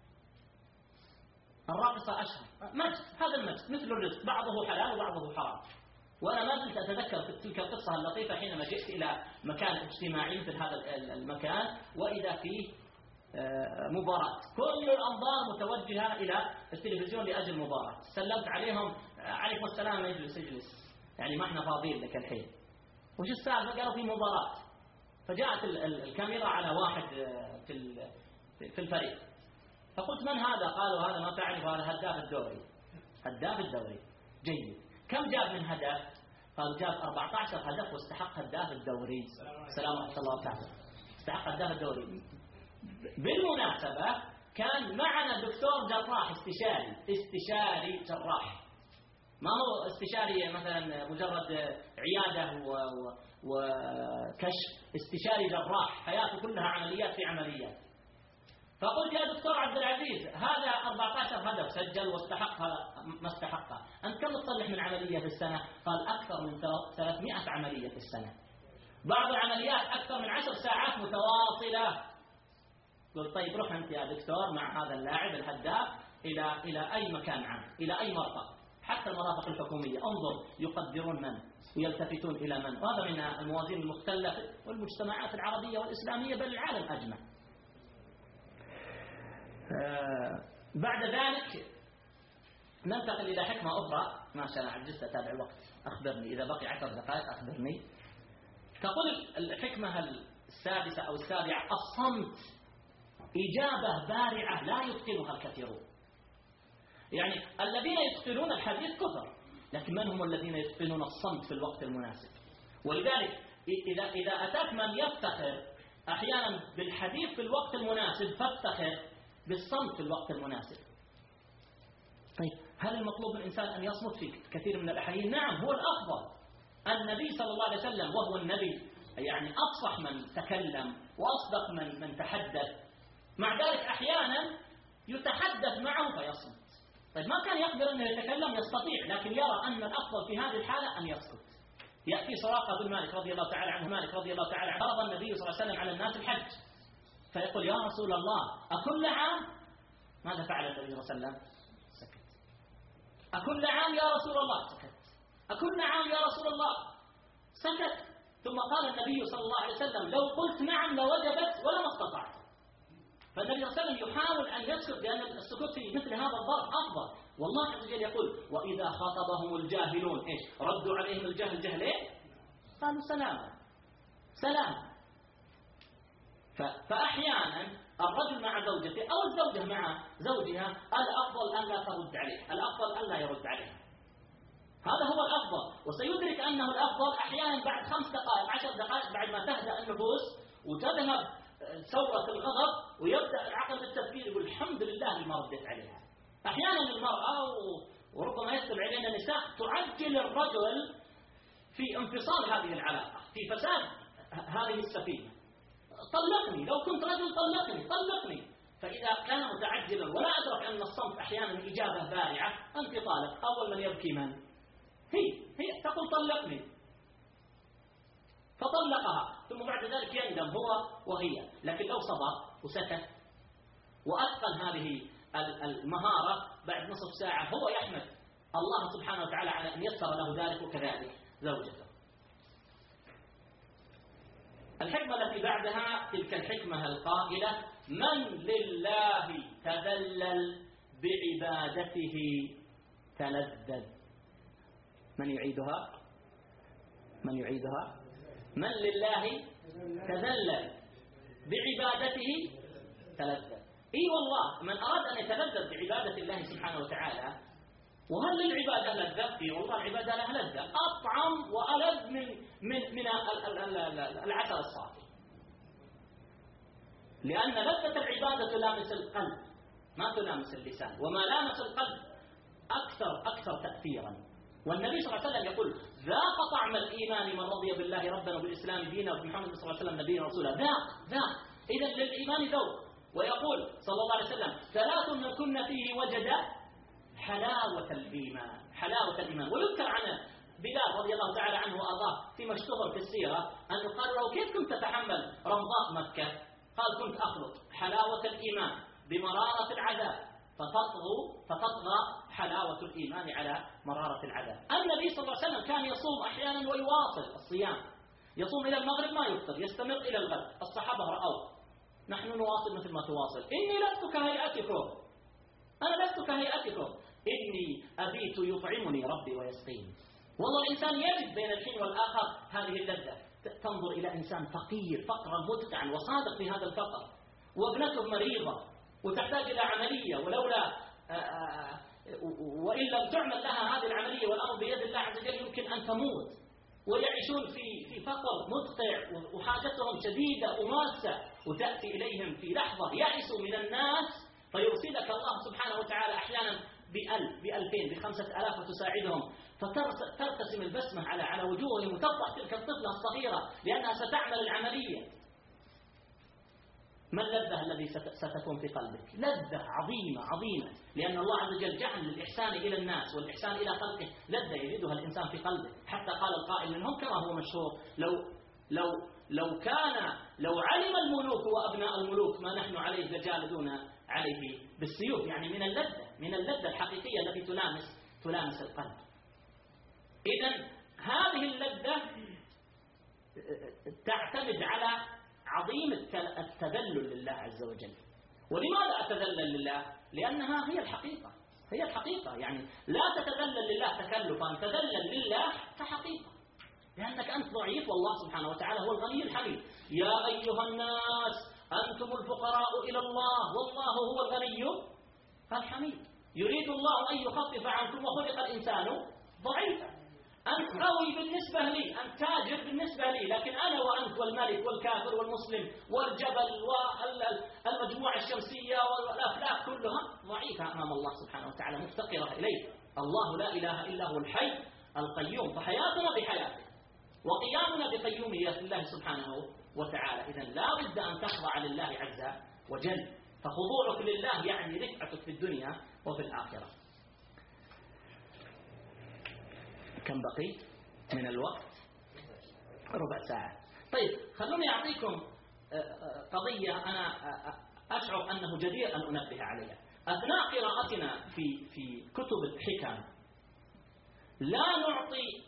الراقصة أشهر مجد. هذا المجد مثل الرزق، بعضه حلال وبعضه حرام. وأنا ما زلت أتذكر تلك القصة اللطيفة حينما جئت إلى مكان اجتماعي مثل هذا المكان، وإذا فيه مباراة، كل الأنظار متوجهة إلى التلفزيون لأجل مباراة. سلمت عليهم، عليكم السلام، اجلس، يعني ما احنا فاضيين لك الحين. وش السالفة؟ قالوا في مباراة. فجاءت الكاميرا على واحد في الفريق، فقلت من هذا؟ قالوا هذا ما تعرف، هذا هداف الدوري. هداف الدوري، جيد. كم جاب من هدف؟ قال جاب 14 هدف واستحق هداف الدوري. السلام عليكم الله وبركاته. استحق هداف الدوري. بالمناسبة كان معنا دكتور جراح استشاري جراح، ما هو استشاري مثلا مجرد عيادة وكشف، استشاري جراح حياته كلها عمليات في عمليات. فقلت يا دكتور عبد العزيز، هذا 14 هدف سجل واستحق ما استحقه، أنت كم تصلح من عملية في السنة؟ قال أكثر من 300 عملية في السنة، بعض العمليات أكثر من 10 ساعات متواصلة. قلت طيب روح أنت يا دكتور مع هذا اللاعب الهداف إلى أي مكان عام، إلى أي مرفق، حتى المرافق الحكومية، انظر يقدرون من ويلتفتون إلى من. وهذا من الموازين المختلفة والمجتمعات العربية والإسلامية بل العالم أجمع. بعد ذلك ننتقل إلى حكمة أخرى. ما شاء الله عجزت أتابع الوقت، أخبرني إذا بقي 10 دقائق أخبرني. تقول الحكمة السادسة أو السابعة: الصمت إجابة بارعة لا يتقنها الكثيرون. يعني الذين يتقنون الحديث كثر، لكن من هم الذين يتقنون الصمت في الوقت المناسب؟ ولذلك إذا أتاك من يفتخر أحيانا بالحديث في الوقت المناسب، فافتخر بالصمت في الوقت المناسب. طيب هل المطلوب من الإنسان أن يصمت في كثير من الأحيان؟ نعم، هو الأفضل. النبي صلى الله عليه وسلم وهو النبي يعني أفصح من تكلم وأصدق من تحدث، مع ذلك أحيانا يتحدث معه فيصمت. طيب ما كان يقدر أنه يتكلم؟ يستطيع، لكن يرى أن الأفضل في هذه الحالة أن يسكت. يأتي سراقة بن مالك رضي الله تعالى عنه، عرض النبي صلى الله عليه وسلم على الناس الحج، فيقول يا رسول الله أكل عام؟ ماذا فعل النبي صلى الله عليه وسلم؟ سكت. أكل عام يا رسول الله؟ سكت. أكل عام يا رسول الله؟ سكت. ثم قال النبي صلى الله عليه وسلم لو قلت نعم لوجبت ولما استطعت. فالنبي صلى الله عليه وسلم يحاول أن يسكت، لأن السكوت في مثل هذا الظرف أفضل. والله عز وجل يقول وإذا خاطبهم الجاهلون إيش؟ ردوا عليهم الجهل جهلين قالوا سلام. فأحيانا الرجل مع زوجته أو الزوجة مع زوجها الأفضل أن لا ترد عليه، الأفضل أن لا يرد عليها، هذا هو الأفضل. وسيدرك أنه الأفضل أحيانا بعد 5 دقائق 10 دقائق بعد ما تهدأ النفوس وتذهب ثورة الغضب ويبدأ العقل بالتفكير يقول الحمد لله ما رديت عليها. أحيانا المرأة وربما يكتب علينا النساء تعجل الرجل في انفصال هذه العلاقة، في فساد هذه السفينة. طلقني، لو كنت رجل طلقني. فإذا كان متعجلا ولا أدرك أن الصمت أحيانا إجابة بارعة، أنت طالق، أول من يبكي من؟ هي تقول طلقني. فطلقها، ثم بعد ذلك يندم هو وهي. لكن لو صبر وسكت وأتقن هذه المهارة، بعد نصف ساعة هو يحمد الله سبحانه وتعالى على أن يسر له ذلك، وكذلك زوجته. الحكمة التي بعدها تلك الحكمة القائلة: من لله تذلل بعبادته تلذذ. من يعيدها؟ من يعيدها؟ من لله تذلل بعبادته تلذذ. اي والله، من أراد أن يتلذذ بعبادة الله سبحانه وتعالى، وهل للعبادة لذة؟ اي والله العبادة لها لذة، أطعم وألذ من العسل الصافي. لأن لذة العبادة تلامس القلب ما تلامس اللسان، وما لامس القلب أكثر تأثيرا. والنبي صلى الله عليه وسلم يقول: ذاق طعم الإيمان من رضي بالله ربا وبالإسلام دينا وبمحمد صلى الله عليه وسلم نبيا ورسولا. ذاق. إذا للإيمان ذوق. ويقول صلى الله عليه وسلم: ثلاث من كن فيه وجد حلاوة الإيمان. ويذكر عن بلال رضي الله تعالى عنه وأرضاه فيما اشتهر في السيرة أنه قال له: كيف كنت تتحمل رمضاء مكة؟ قال: كنت أخلط حلاوة الإيمان بمرارة العذاب فتطغى حلاوة الإيمان على مرارة العذاب. النبي صلى الله عليه وسلم كان يصوم أحيانا ويواصل الصيام، يصوم إلى المغرب ما يفطر، يستمر إلى الغد. الصحابة رأوه. نحن نواصل مثل ما تواصل. إني لست كهيئتكم، أنا لست كهيئتكم، إني أبيت يطعمني ربي ويسقيني. والله الإنسان يجد بين الحين والآخر هذه اللذة. تنظر إلى إنسان فقير فقرا مدقعا وصادق في هذا الفقر، وابنته مريضة وتحتاج إلى عملية، وإن لم تعمل لها هذه العملية والأمر بيد الله عز وجل يمكن أن تموت، ويعيشون في فقر مدقع وحاجتهم شديدة وماسة، وتأتي إليهم في لحظة يأسوا من الناس فيرسلك الله سبحانه وتعالى أحيانا ب1000 ب2000 ب5000 وتساعدهم، فترتسم البسمة على وجوههم، وتفرح تلك الطفلة الصغيرة لأنها ستعمل العملية. ما اللذة الذي ستكون في قلبك؟ لذة عظيمة، لأن الله عز وجل جعل الإحسان إلى الناس والإحسان إلى خلقه لذة يجدها الإنسان في قلبه. حتى قال القائل منهم كما هو مشهور: لو علم الملوك وأبناء الملوك ما نحن عليه لجالدون عليه بالسيوف. يعني من اللذة الحقيقية التي تلامس القلب. إذن هذه اللذة تعتمد على عظيم التذلل لله عز وجل. ولماذا أتذلل لله؟ لأنها هي الحقيقة. يعني لا تتذلل لله تكلفا، تذلل لله كحقيقة، لأنك أنت ضعيف والله سبحانه وتعالى هو الغني الحميد. يا أيها الناس أنتم الفقراء إلى الله والله هو الغني الحميد. يريد الله أن يخفف عنكم وخلق الإنسان ضعيفا. أنت قوي بالنسبة لي، أنت تاجر بالنسبة لي، لكن أنا وأنت والملك والكافر والمسلم والجبل والمجموعة الشمسية والأفلاك كلها ضعيفة أمام الله سبحانه وتعالى، مفتقرة إليه. الله لا إله إلا هو الحي القيوم، فحياتنا بحياته وقيامنا بقيومية الله سبحانه وتعالى. إذن لا بد أن تخضع لله عز وجل، فخضوعك لله يعني رفعتك في الدنيا وفي الآخرة. كم بقي من الوقت؟ ربع ساعة. طيب خلوني أعطيكم قضية أنا أشعر أنه جدير أن أنبه عليها. أثناء قراءتنا في كتب الحكم لا نعطي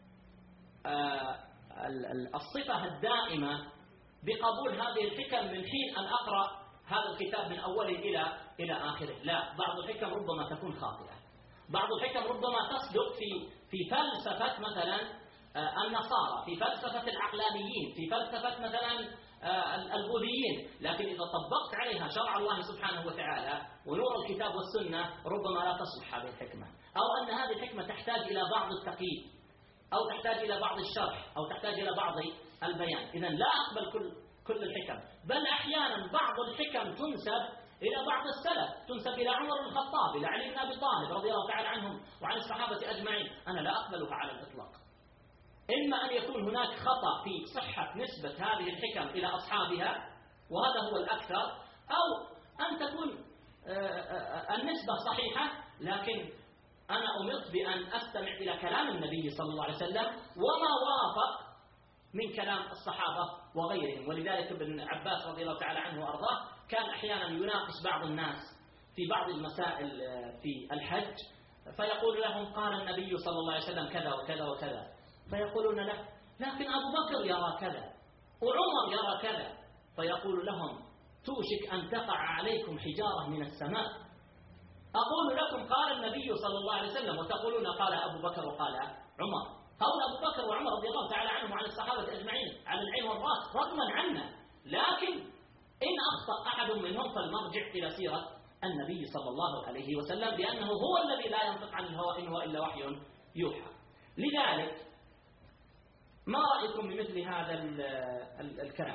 الصفة الدائمة بقبول هذه الحكم من حين أن أقرأ هذا الكتاب من أوله إلى آخره. لا، بعض الحكم ربما تكون خاطئة، بعض الحكم ربما تصدق في فلسفة مثلا النصارى، في فلسفة العقلانيين، في فلسفة مثلا البوذيين، لكن إذا طبقت عليها شرع الله سبحانه وتعالى ونور الكتاب والسنة ربما لا تصلح هذه الحكمة، أو أن هذه الحكمة تحتاج إلى بعض التقييد، أو تحتاج إلى بعض الشرح، أو تحتاج إلى بعض البيان. إذن لا أقبل كل الحكم، بل أحيانا بعض الحكم تنسب إلى بعض السلف، تنسب إلى عمر بن الخطاب، إلى علي بن أبي طالب رضي الله تعالى عنهم وعن الصحابة أجمعين. أنا لا أقبلها على الإطلاق. إما أن يكون هناك خطأ في صحة نسبة هذه الحكم إلى أصحابها، وهذا هو الأكثر، أو أن تكون النسبة صحيحة، لكن أنا أمرت بأن أستمع إلى كلام النبي صلى الله عليه وسلم، وما وافق من كلام الصحابة وغيرهم. ولذلك ابن عباس رضي الله تعالى عنه وأرضاه كان أحيانا يناقش بعض الناس في بعض المسائل في الحج، فيقول لهم قال النبي صلى الله عليه وسلم كذا وكذا وكذا، فيقولون له لكن أبو بكر يرى كذا وعمر يرى كذا، فيقول لهم توشك أن تقع عليكم حجارة من السماء، أقول لكم قال النبي صلى الله عليه وسلم وتقولون قال أبو بكر وقال عمر. هؤلاء أبو بكر وعمر رضي الله تعالى عنهم وعن الصحابة أجمعين على العين والرأس رغما عنا، لكن إن أخطأ أحد منهم فلنرجع إلى سيرة النبي صلى الله عليه وسلم، لأنه هو الذي لا ينطق عن الهوى إن هو إلا وحي يوحى. لذلك ما رأيكم بمثل هذا الكلام؟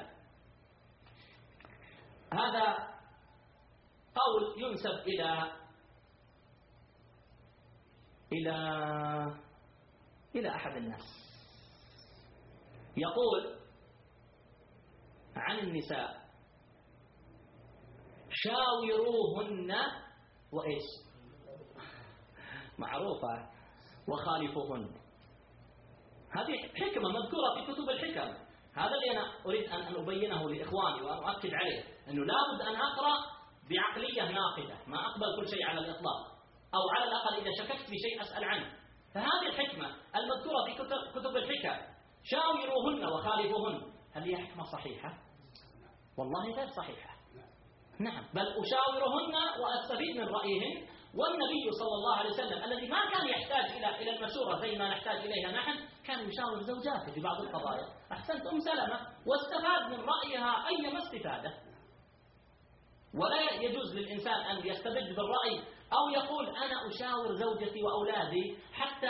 هذا قول ينسب إلى أحد الناس، يقول عن النساء شاوروهن وإيش معروفة وخالفوهن. هذه حكمة مذكورة في كتب الحكم. هذا اللي أنا أريد أن أبينه لإخواني وأن أؤكد عليه، أنه لابد أن أقرأ بعقلية ناقدة، ما أقبل كل شيء على الإطلاق، أو على الأقل إذا شككت في شيء أسأل عنه. فهذه الحكمة المذكورة في كتب الحكم شاوروهن وخالفوهن، هل هي حكمة صحيحة؟ والله غير صحيحة. نعم، بل أشاورهن وأستفيد من رأيهن. والنبي صلى الله عليه وسلم الذي ما كان يحتاج إلى المشورة زي ما نحتاج إليها نحن، كان يشاور زوجاته في بعض القضايا. أحسنت أم سلمة، واستفاد من رأيها أيما استفادة. ولا يجوز للإنسان أن يستبد بالرأي أو يقول أنا أشاور زوجتي وأولادي حتى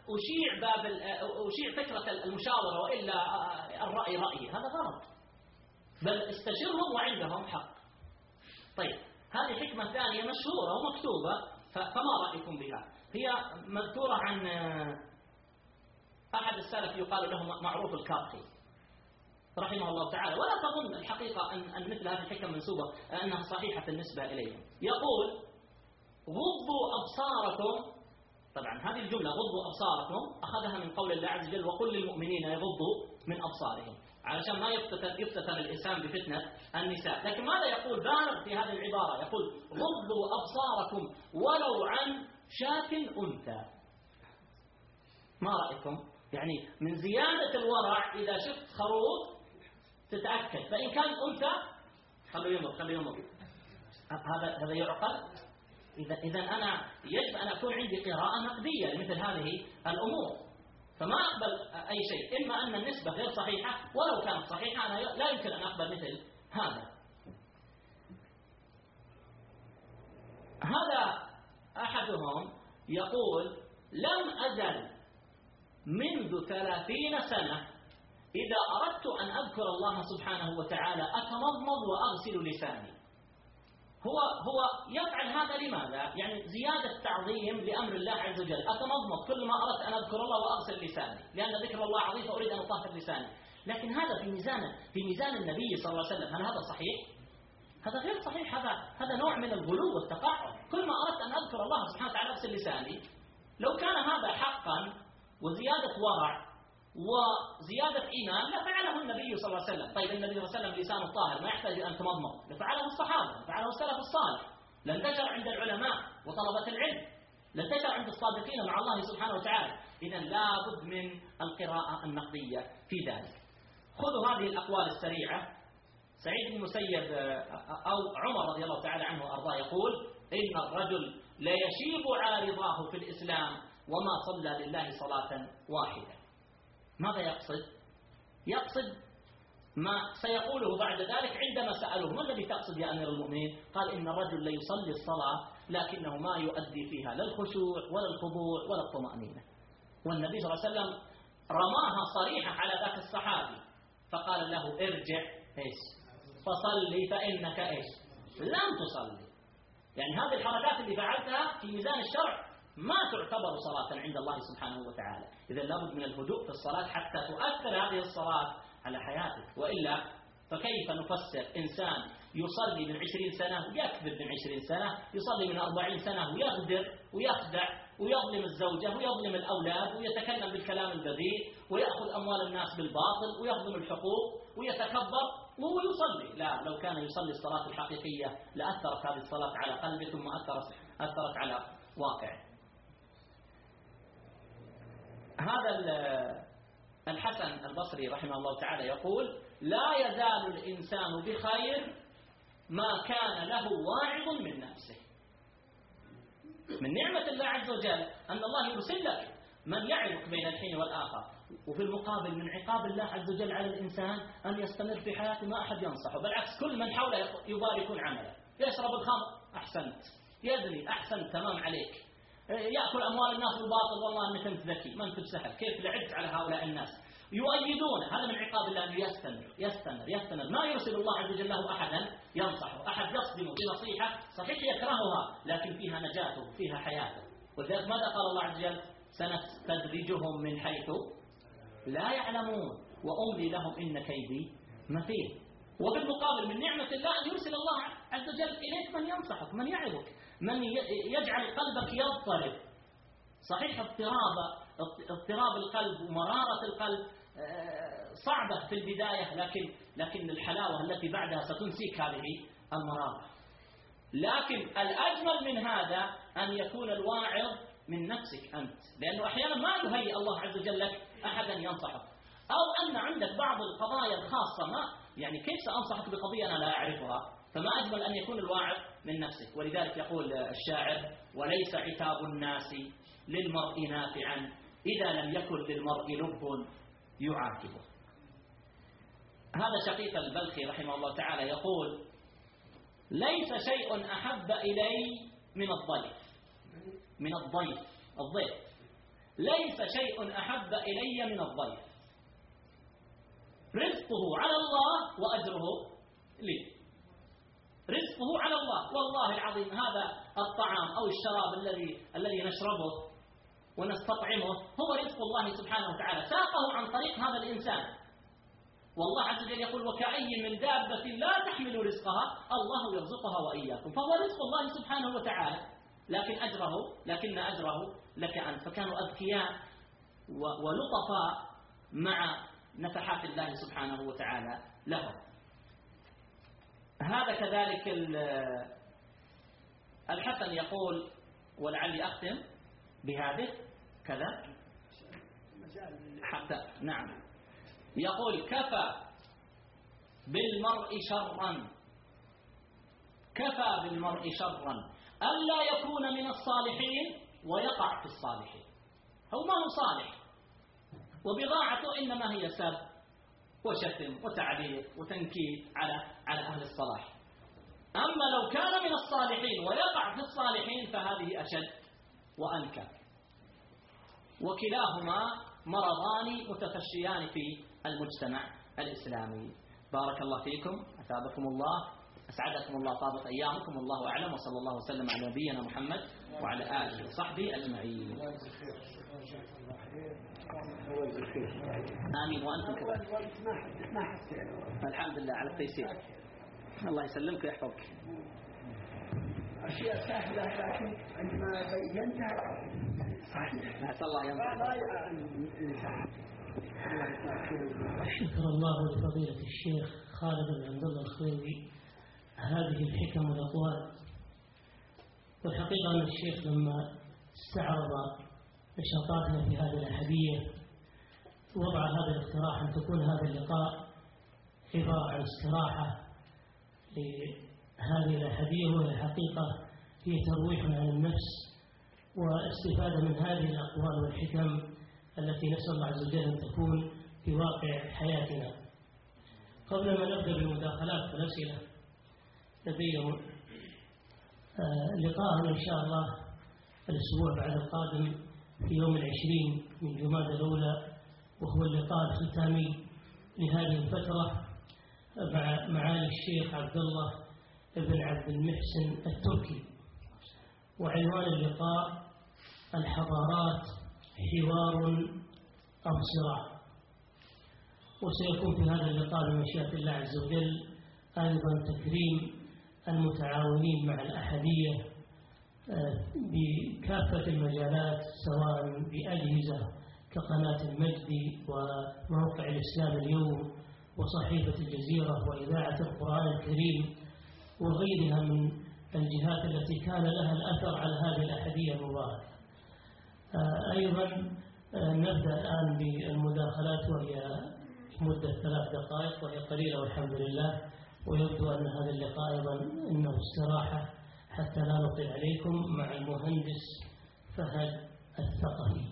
أشيع فكرة المشاورة وإلا الرأي رأيي، هذا غلط. بل استشرهم وعندهم حق. طيب، هذه حكمة ثانية مشهورة ومكتوبة، فما رأيكم بها؟ هي مذكورة عن أحد السلف يقال له معروف الكرخي رحمه الله تعالى، ولا تظن الحقيقة أن مثل هذه الحكم منسوبة أنها صحيحة بالنسبة إليهم. يقول غضوا أبصاركم، طبعا هذه الجملة غضوا أبصاركم أخذها من قول الله عز وجل وقل للمؤمنين يغضوا من أبصارهم، علشان ما يفتتن الإنسان بفتنة النساء. لكن ماذا يقول؟ بالغ في هذه العبارة، يقول غضوا أبصاركم ولو عن شاة أنثى. ما رأيكم؟ يعني من زيادة الورع إذا شفت خروف تتأكد، فإن كان أنثى خلوا يمر. هذا يعقل؟ إذا أنا يجب أن أكون عندي قراءة نقدية لمثل هذه الأمور، فما أقبل أي شيء، إما أن النسبة غير صحيحة، ولو كانت صحيحة أنا لا يمكن أن أقبل مثل هذا. هذا أحدهم يقول لم أزل منذ 30 سنة إذا أردت أن أذكر الله سبحانه وتعالى أتمضمض وأغسل لساني. هو يفعل هذا لماذا؟ يعني زيادة تعظيم لأمر الله عز وجل. أتمضمض كل ما أردت أن أذكر الله وأغسل لساني، لأن ذكر الله عظيم فأريد أن أطهر لساني. لكن هذا في ميزان النبي صلى الله عليه وسلم، هل هذا صحيح؟ هذا غير صحيح. هذا نوع من الغلو والتقاعد. كل ما أردت أن أذكر الله سبحانه وتعالى أغسل لساني. لو كان هذا حقا وزيادة ورع وزيادة إيمان لفعله النبي صلى الله عليه وسلم. طيب النبي صلى الله عليه وسلم لسانه طاهر ما يحتاج أن تمضمض، لفعله الصحابة، لفعله السلف الصالح، لانتشر عند العلماء وطلبة العلم، لانتشر عند الصادقين مع الله سبحانه وتعالى. إذن لا بد من القراءة النقدية في ذلك. خذوا هذه الأقوال السريعة. سعيد بن المسيب أو عمر رضي الله تعالى عنه وأرضاه يقول إن الرجل ليشيب عارضاه في الإسلام وما صلى لله صلاة واحدة. ماذا يقصد؟ يقصد ما سيقوله بعد ذلك عندما سألوه ما الذي تقصد يا أمير المؤمنين؟ قال إن الرجل ليصلي الصلاة لكنه ما يؤدي فيها لا الخشوع ولا الخضوع ولا الطمأنينة. والنبي صلى الله عليه وسلم رماها صريحة على ذاك الصحابي، فقال له ارجع فصلي فإنك لم تصلي. يعني هذه الحركات اللي فعلتها في ميزان الشرع ما تعتبر صلاة عند الله سبحانه وتعالى. إذا لابد من الهدوء في الصلاة حتى تؤثر هذه الصلاة على حياتك، وإلا فكيف نفسر إنسان يصلي من 20 سنة ويكذب من 20 سنة، يصلي من 40 سنة ويغدر ويخدع ويظلم الزوجة ويظلم الأولاد ويتكلم بالكلام البذيء ويأخذ أموال الناس بالباطل ويهضم الحقوق ويتكبر وهو يصلي. لا، لو كان يصلي الصلاة الحقيقية لأثرت هذه الصلاة على قلبه ثم أثرت على واقعه. هذا الحسن البصري رحمه الله تعالى يقول: لا يزال الإنسان بخير ما كان له واعظ من نفسه. من نعمة الله عز وجل أن الله يرسل لك من يعظك بين الحين والآخر، وفي المقابل من عقاب الله عز وجل على الإنسان أن يستمر في حياته ما أحد ينصحه، بالعكس كل من حوله يباركون عمله. يشرب الخمر أحسنت، يزني أحسنت تمام عليك، يأكل أموال الناس بالباطل والله أنك أنت ذكي ما أنت بسهل، كيف لعبت على هؤلاء الناس، يؤيدون. هذا من عقاب الله أنه يستمر ما يرسل الله عز وجل له أحدا ينصحه، أحد يصدم بنصيحة صحيح يكرهها لكن فيها نجاته فيها حياته. ولذلك ماذا قال الله عز وجل؟ سنستدرجهم من حيث لا يعلمون وأملي لهم إن كيدي متين. وبالمقابل من نعمة الله أن يرسل الله عز وجل إليك من ينصحك، من يعظك، من يجعل قلبك يضطرب. صحيح اضطراب القلب ومرارة القلب صعبة في البداية، لكن الحلاوة التي بعدها ستنسيك هذه المرارة. لكن الأجمل من هذا أن يكون الواعظ من نفسك أنت، لأنه أحيانا ما يهيئ الله عز وجل لك أحدا ينصحك، أو أن عندك بعض القضايا الخاصة ما يعني كيف سأنصحك بقضية أنا لا أعرفها، فما أجمل أن يكون الواعظ من نفسك. ولذلك يقول الشاعر: وليس عتاب الناس للمرء نافعا إذا لم يكن للمرء لب يعاتبه. هذا شقيق البلخي رحمه الله تعالى يقول: ليس شيء أحب إلي من الضيف ليس شيء أحب إلي من الضيف، رزقه على الله وأجره لي. رزقه على الله، والله العظيم هذا الطعام أو الشراب الذي نشربه ونستطعمه هو رزق الله سبحانه وتعالى، ساقه عن طريق هذا الإنسان. والله عز وجل يقول: وكأي من دابة لا تحمل رزقها الله يرزقها وإياكم. فهو رزق الله سبحانه وتعالى، لكن أجره لك أنت. فكانوا أذكياء ولطفاء مع نفحات الله سبحانه وتعالى لهم. هذا كذلك الحسن يقول، ولعلي أختم بهذه كذا حتى نعم، يقول: كفى بالمرء شرا ألا يكون من الصالحين ويقع في الصالحين. هو ما هو صالح وبضاعته إنما هي سب وشتم وتعليق وتنكيل على أهل الصلاح. أما لو كان من الصالحين ويقع في الصالحين فهذه أشد وأنكى، وكلاهما مرضان متفشيان في المجتمع الإسلامي. بارك الله فيكم، أثابكم الله، أسعدكم الله، طابت أيامكم، والله أعلم، وصلى الله وسلم على نبينا محمد وعلى آله وصحبه أجمعين. آمين وأنتم كذلك. الحمد لله على التيسير، الله يسلمك ويحفظك. أشياء سهلة لكن عندما بينتها صحيح. أسأل الله ينفع. شكر الله لفضيلة الشيخ خالد بن عبد الله الخويلي هذه الحكم والأقوال. والحقيقة أن الشيخ لما استعرض نشاطاتنا في هذه الأحدية وضع هذا الاقتراح أن تكون هذا اللقاء عبارة عن استراحة لهذه الأحدية، وهي الحقيقة هي ترويح عن النفس واستفادة من هذه الأقوال والحكم التي نسأل الله عز وجل أن تكون في واقع حياتنا. قبل ما نبدأ بالمداخلات والأسئلة، لدي لقاء إن شاء الله الأسبوع بعد القادم في يوم 20 من جمادى الأولى، وهو اللقاء الختامي لهذه الفترة مع معالي الشيخ عبد الله بن عبد المحسن التركي. وعنوان اللقاء: الحضارات حوار أم صراع. وسيكون في هذا اللقاء بمشيئة الله عز وجل أيضا تكريم المتعاونين مع الأحدية بكافة المجالات، سواء بأجهزة كقناة المجد وموقع الإسلام اليوم وصحيفة الجزيرة وإذاعة القرآن الكريم وغيرها من الجهات التي كان لها الأثر على هذه الأحدية المباركة. أيضا نبدأ الآن بالمداخلات وهي مدة 3 دقائق وهي قليلة والحمد لله، ويبدو أن هذا اللقاء أيضا إنه استراحة حتى لا نطيل عليكم مع المهندس فهد الثقفي.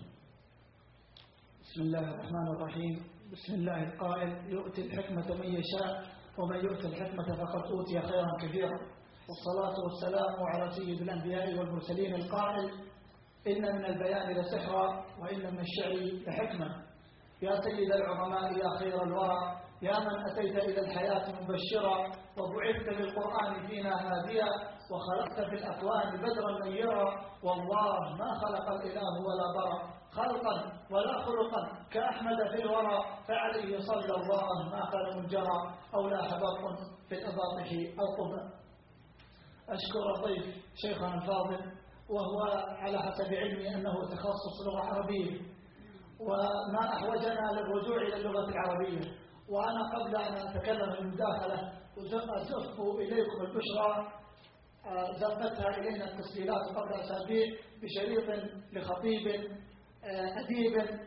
بسم الله الرحمن الرحيم. بسم الله القائل: يؤتي الحكمة من يشاء ومن يؤتي الحكمة فقد أوتي خيرا كثيرا، والصلاة والسلام على سيد الأنبياء والمرسلين القائل: إن من البيان لسحرا وإن من الشعر لحكمة. يا سيد العظماء يا خير الورى، يا من أتيت إلى الحياة مبشرا، وبعثت بالقرآن فينا هاديا، وخلقت في الأكوان بدرا منيرا. والله ما خلق الإله ولا برى خلقا ولا خلقا كأحمد في الورى، فعليه صلى الله ما قال جرى أو لاح برق في الإضاطح أو قبى. أشكر الضيف شيخنا الفاضل، وهو على حسب علمي أنه تخصص لغة عربية، وما أحوجنا للرجوع إلى اللغة العربية. وأنا قبل أن أتكلم المداخلة أزف إليكم البشرى زفتها إلينا التسجيلات قبل أسابيع بشريط لخطيب أديب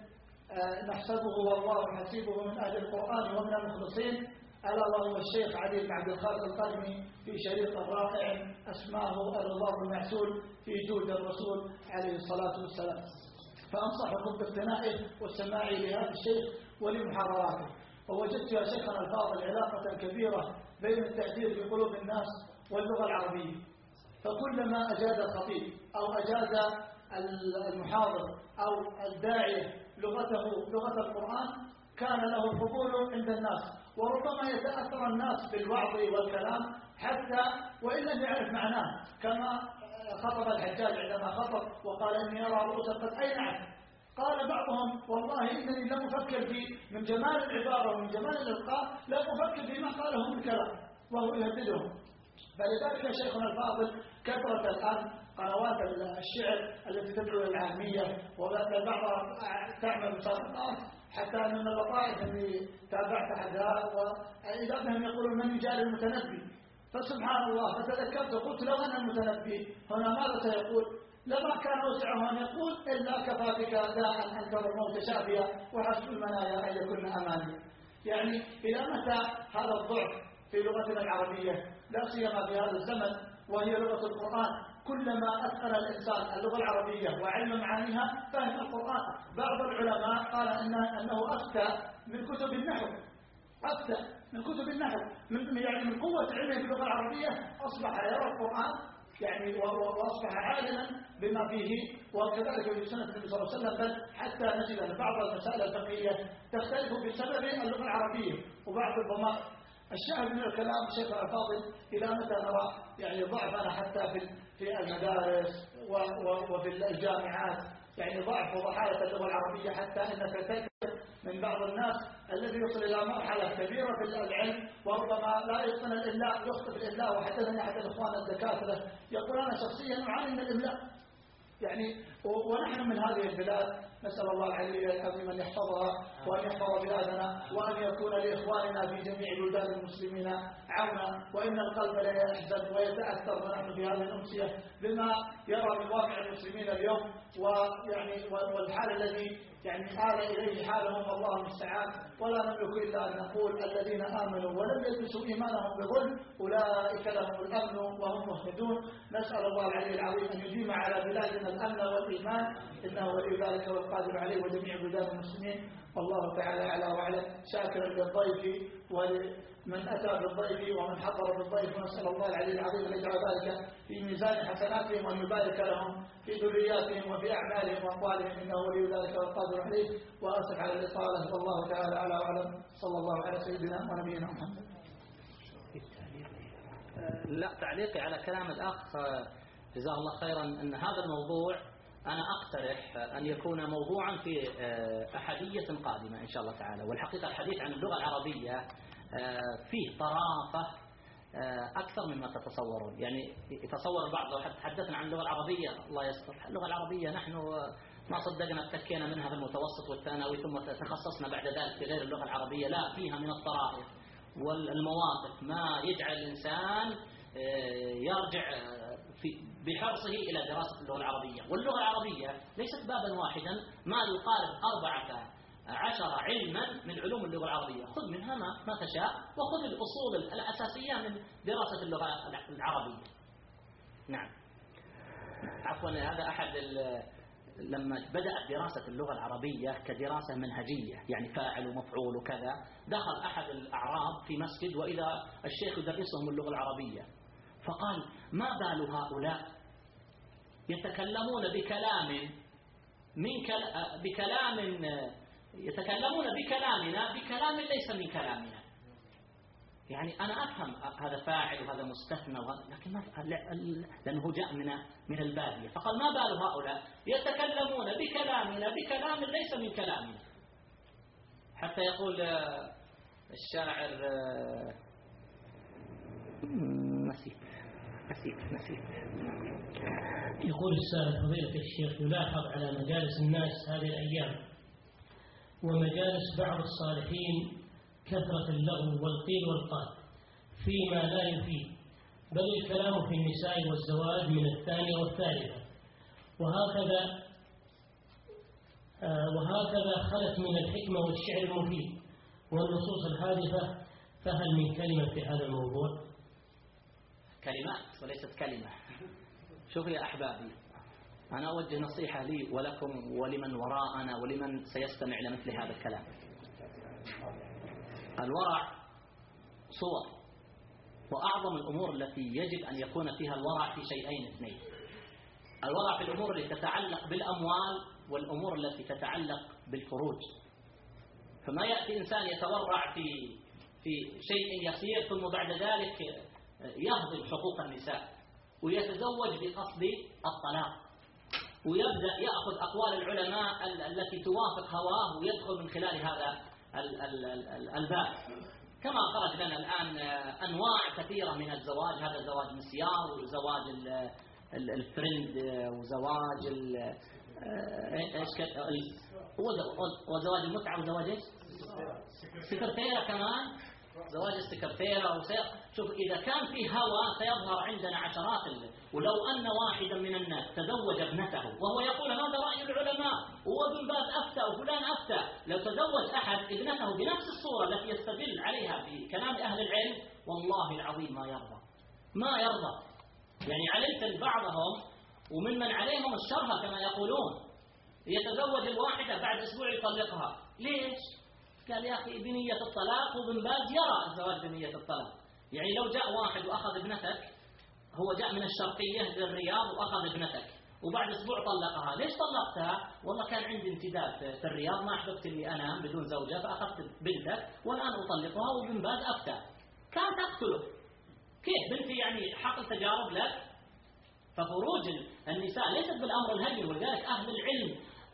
نحسبه والله حسيبه من أهل القرآن ومن المخلصين، ألا وهو الشيخ علي بن عبد الخالق القرمي، في شريط رائع أسماه الرضا المعسول في جود الرسول عليه الصلاة والسلام. فأنصحكم باقتنائه والسماع لهذا الشيخ ولمحاضراته. ووجدت يا شيخنا الفاضل علاقة كبيرة بين التأثير في قلوب الناس واللغة العربية. فكلما أجاد الخطيب أو أجاد المحاضر أو الداعية لغة القرآن كان له قبول عند الناس، وربما يتأثر الناس بالوعظ والكلام حتى وإن لم يعرف معناه، كما خطب الحجاج عندما خطب وقال إني أرى رؤوسا قد أينعت. قال بعضهم: والله إنني لم أفكر من جمال العبارة ومن جمال الإلقاء لم أفكر فيما قاله من كلام، وهو يهددهم. فلذلك شيخنا الفاضل كثرة الآن قنوات الشعر التي تدعو إلى العامية، وبعضها تعمل مسابقات، حتى أن اللطائف اللي تابعت أحدها وإذا بهم يقولون من يجاري المتنبي. فسبحان الله، فتذكرت قلت لو أن المتنبي هنا ماذا سيقول؟ لما كان وسعه أن يقول: إلا كفى بك داء أنكر الموت شافيا وحسب المنايا أن يكن أماني. يعني إلى متى هذا الضعف في لغتنا العربية، لا سيما في هذا الزمن وهي لغة القرآن؟ كلما أتقن الإنسان اللغة العربية وعلم معانيها فهم القرآن. بعض العلماء قال أنه أفتى من كتب النحو، أفتى من كتب النحو، يعني من قوة علمه في اللغة العربية أصبح يرى القرآن يعني وأصبح عالما بما فيه. وكذلك في سنة النبي صلى الله عليه وسلم، بل حتى نجد أن بعض المسائل الفقهية تختلف بسبب اللغة العربية وبعض الضمائر. الشاهد من الكلام شيخنا الفاضل: إلى متى نرى يعني ضعفنا حتى في المدارس وفي الجامعات، يعني ضعف وضحايا اللغة العربية، حتى أنك تجد من بعض الناس الذي يصل إلى مرحلة كبيرة في العلم وربما لا يتقن الإملاء، يخطئ في الإملاء. وحدثني أحد الإخوان الدكاترة يقول: أنا شخصيا أعاني من الإملاء. يعني ونحن من هذه البلاد نسأل الله العلي العظيم أن يحفظها وأن يحفظ بلادنا، وأن يكون لإخواننا في جميع بلدان المسلمين عونا. وإن القلب لا يحزن ويتأثر ونحن في هذه الأمسية بما يرى من واقع المسلمين اليوم، ويعني والحال الذي يعني آل إليه حالهم والله المستعان. ولا نملك إلا أن نقول: الذين آمنوا ولم يلبسوا إيمانهم بظلم أولئك لهم الأمن وهم مهتدون. نسأل الله العلي العظيم أن يديم على بلادنا الأمن والإيمان، إنه ولي ذلك والقادر عليه، وجميع بلاد المسلمين. والله تعالى أعلى وأعلم. شاكرا للضيف ولمن أتى بالضيف ومن حضر بالضيف، ونسأل الله العلي العظيم أن يجعل ذلك في ميزان حسناتهم وأن يبارك لهم في ذرياتهم وفي أعمالهم وأقوالهم، إنه ولي ذلك والقادر عليه. وأسف على الإطالة، والله تعالى أعلى وأعلم. صلى الله على سيدنا ونبينا محمد. لا، تعليقي على كلام الأخ جزاه الله خيرا، أن هذا الموضوع أنا أقترح أن يكون موضوعا في أحدية قادمة إن شاء الله تعالى. والحقيقة الحديث عن اللغة العربية فيه طرافة أكثر مما تتصورون. يعني يتصور البعض لو تحدثنا عن اللغة العربية الله يستر، اللغة العربية نحن ما صدقنا اتكينا منها في المتوسط والثانوي ثم تخصصنا بعد ذلك في غير اللغة العربية. لا، فيها من الطرائف والمواقف ما يجعل الإنسان يرجع بحرصه إلى دراسة اللغة العربية. واللغة العربية ليست بابا واحدا، ما يقارب 14 علما من علوم اللغة العربية، خذ منها ما تشاء، وخذ الأصول الأساسية من دراسة اللغة العربية. نعم، عفوا، هذا أحد لما بدأت دراسة اللغة العربية كدراسة منهجية، يعني فاعل ومفعول وكذا، دخل أحد الأعراب في مسجد وإذا الشيخ يدرسهم اللغة العربية، فقال: ما بال هؤلاء يتكلمون يتكلمون بكلامنا بكلام ليس من كلامنا. يعني أنا أفهم هذا فاعل وهذا مستثنى لكن ما لأنه جاء من البادية. فقال: ما بال هؤلاء يتكلمون بكلامنا بكلام ليس من كلامنا. حتى يقول الشاعر نسيت. يقول السائل: فضيلة الشيخ، يلاحظ على مجالس الناس هذه الأيام ومجالس بعض الصالحين كثرة اللغو والقيل والقال فيما لا يفيد، بل الكلام في النساء والزواج من الثانية والثالثة، وهكذا خلت من الحكمة والشعر المفيد والنصوص الهادفة، فهل من كلمة في هذا الموضوع؟ كلمات وليست كلمة. شوفوا يا أحبابي، أنا أوجه نصيحة لي ولكم ولمن وراءنا ولمن سيستمع لمثل هذا الكلام. الورع صور، وأعظم الأمور التي يجب أن يكون فيها الورع في شيئين اثنين: الورع في الأمور التي تتعلق بالأموال والأمور التي تتعلق بالفروج. فما يأتي إنسان يتورع في شيء يسير ثم بعد ذلك يهضم حقوق النساء ويتزوج بقصد الطلاق ويبدأ يأخذ أقوال العلماء التي توافق هواه ويدخل من خلال هذا الباب. كما خرج لنا الآن أنواع كثيرة من الزواج، هذا زواج مسيار وزواج الفرند وزواج وزواج المتعة وزواج السكرتيرة، كمان زواج السكرتيرة. شوف، إذا كان في هوى سيظهر عندنا عشرات ولو أن واحدا من الناس تزوج ابنته وهو يقول هذا رأي العلماء وابن باز أفتى وفلان أفتى، لو تزوج أحد ابنته بنفس الصورة التي يستدل عليها في كلام أهل العلم والله العظيم ما يرضى. يعني علمت بعضهم وممن عليهم الشرها كما يقولون يتزوج الواحدة بعد أسبوع يطلقها. ليش؟ قال: يا أخي بنية الطلاق، وابن باز يرى الزواج بنية الطلاق. يعني لو جاء واحد وأخذ ابنتك، هو جاء من الشرقية للرياض وأخذ ابنتك وبعد أسبوع طلقها، ليش طلقتها؟ والله كان عندي انتداب في الرياض ما أحببت اللي أنام بدون زوجة فأخذت بنتك والآن أطلقها، وابن باز أفتى. كان تقتله. كيف بنتي يعني حقل تجارب لك؟ فخروج النساء ليست بالأمر الهين، ولذلك أهل العلم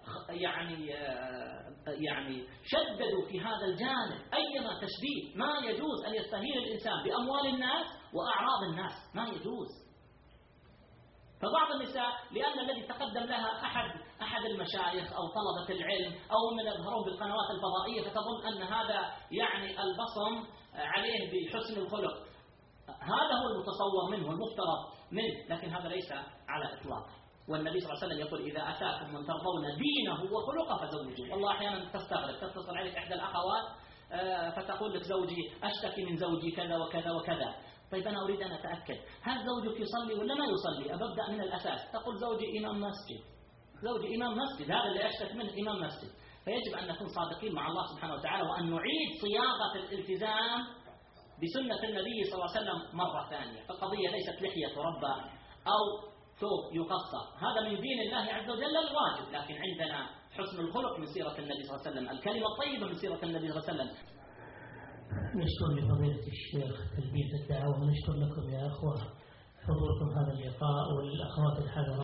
يعني شددوا في هذا الجانب. أيما تشديد، ما يجوز أن يستهين الإنسان بأموال الناس وأعراض الناس، ما يجوز. فبعض النساء لأن الذي تقدم لها أحد المشايخ أو طلبة العلم أو من يظهرون بالقنوات الفضائية فتظن أن هذا يعني البصم عليه بحسن الخلق. هذا هو المتصور منه والمفترض منه، لكن هذا ليس على إطلاق. والنبي صلى الله عليه وسلم يقول: إذا أتاكم من ترضون دينه وخلقه فزوجوه. والله أحيانا تستغرب، تتصل عليك إحدى الأخوات فتقول لك: زوجي أشتكي من زوجي كذا وكذا وكذا. طيب أنا أريد أن أتأكد هل زوجك يصلي ولا ما يصلي؟ أبدأ من الأساس. تقول: زوجي إمام مسجد. زوجي إمام مسجد، هذا اللي أشتكي منه إمام مسجد. فيجب أن نكون صادقين مع الله سبحانه وتعالى وأن نعيد صياغة الالتزام بسنة النبي صلى الله عليه وسلم مرة ثانية. فالقضية ليست لحية تربى أو ثوب يقصر، هذا من دين الله عز وجل الواجب، لكن عندنا حسن الخلق من سيرة النبي صلى الله عليه وسلم، الكلمة الطيبة من سيرة النبي صلى الله عليه وسلم. نشكر لفضيلة الشيخ تلبية الدعوة، ونشكر لكم يا أخوة حضوركم هذا اللقاء، والأخوات الحاضرات.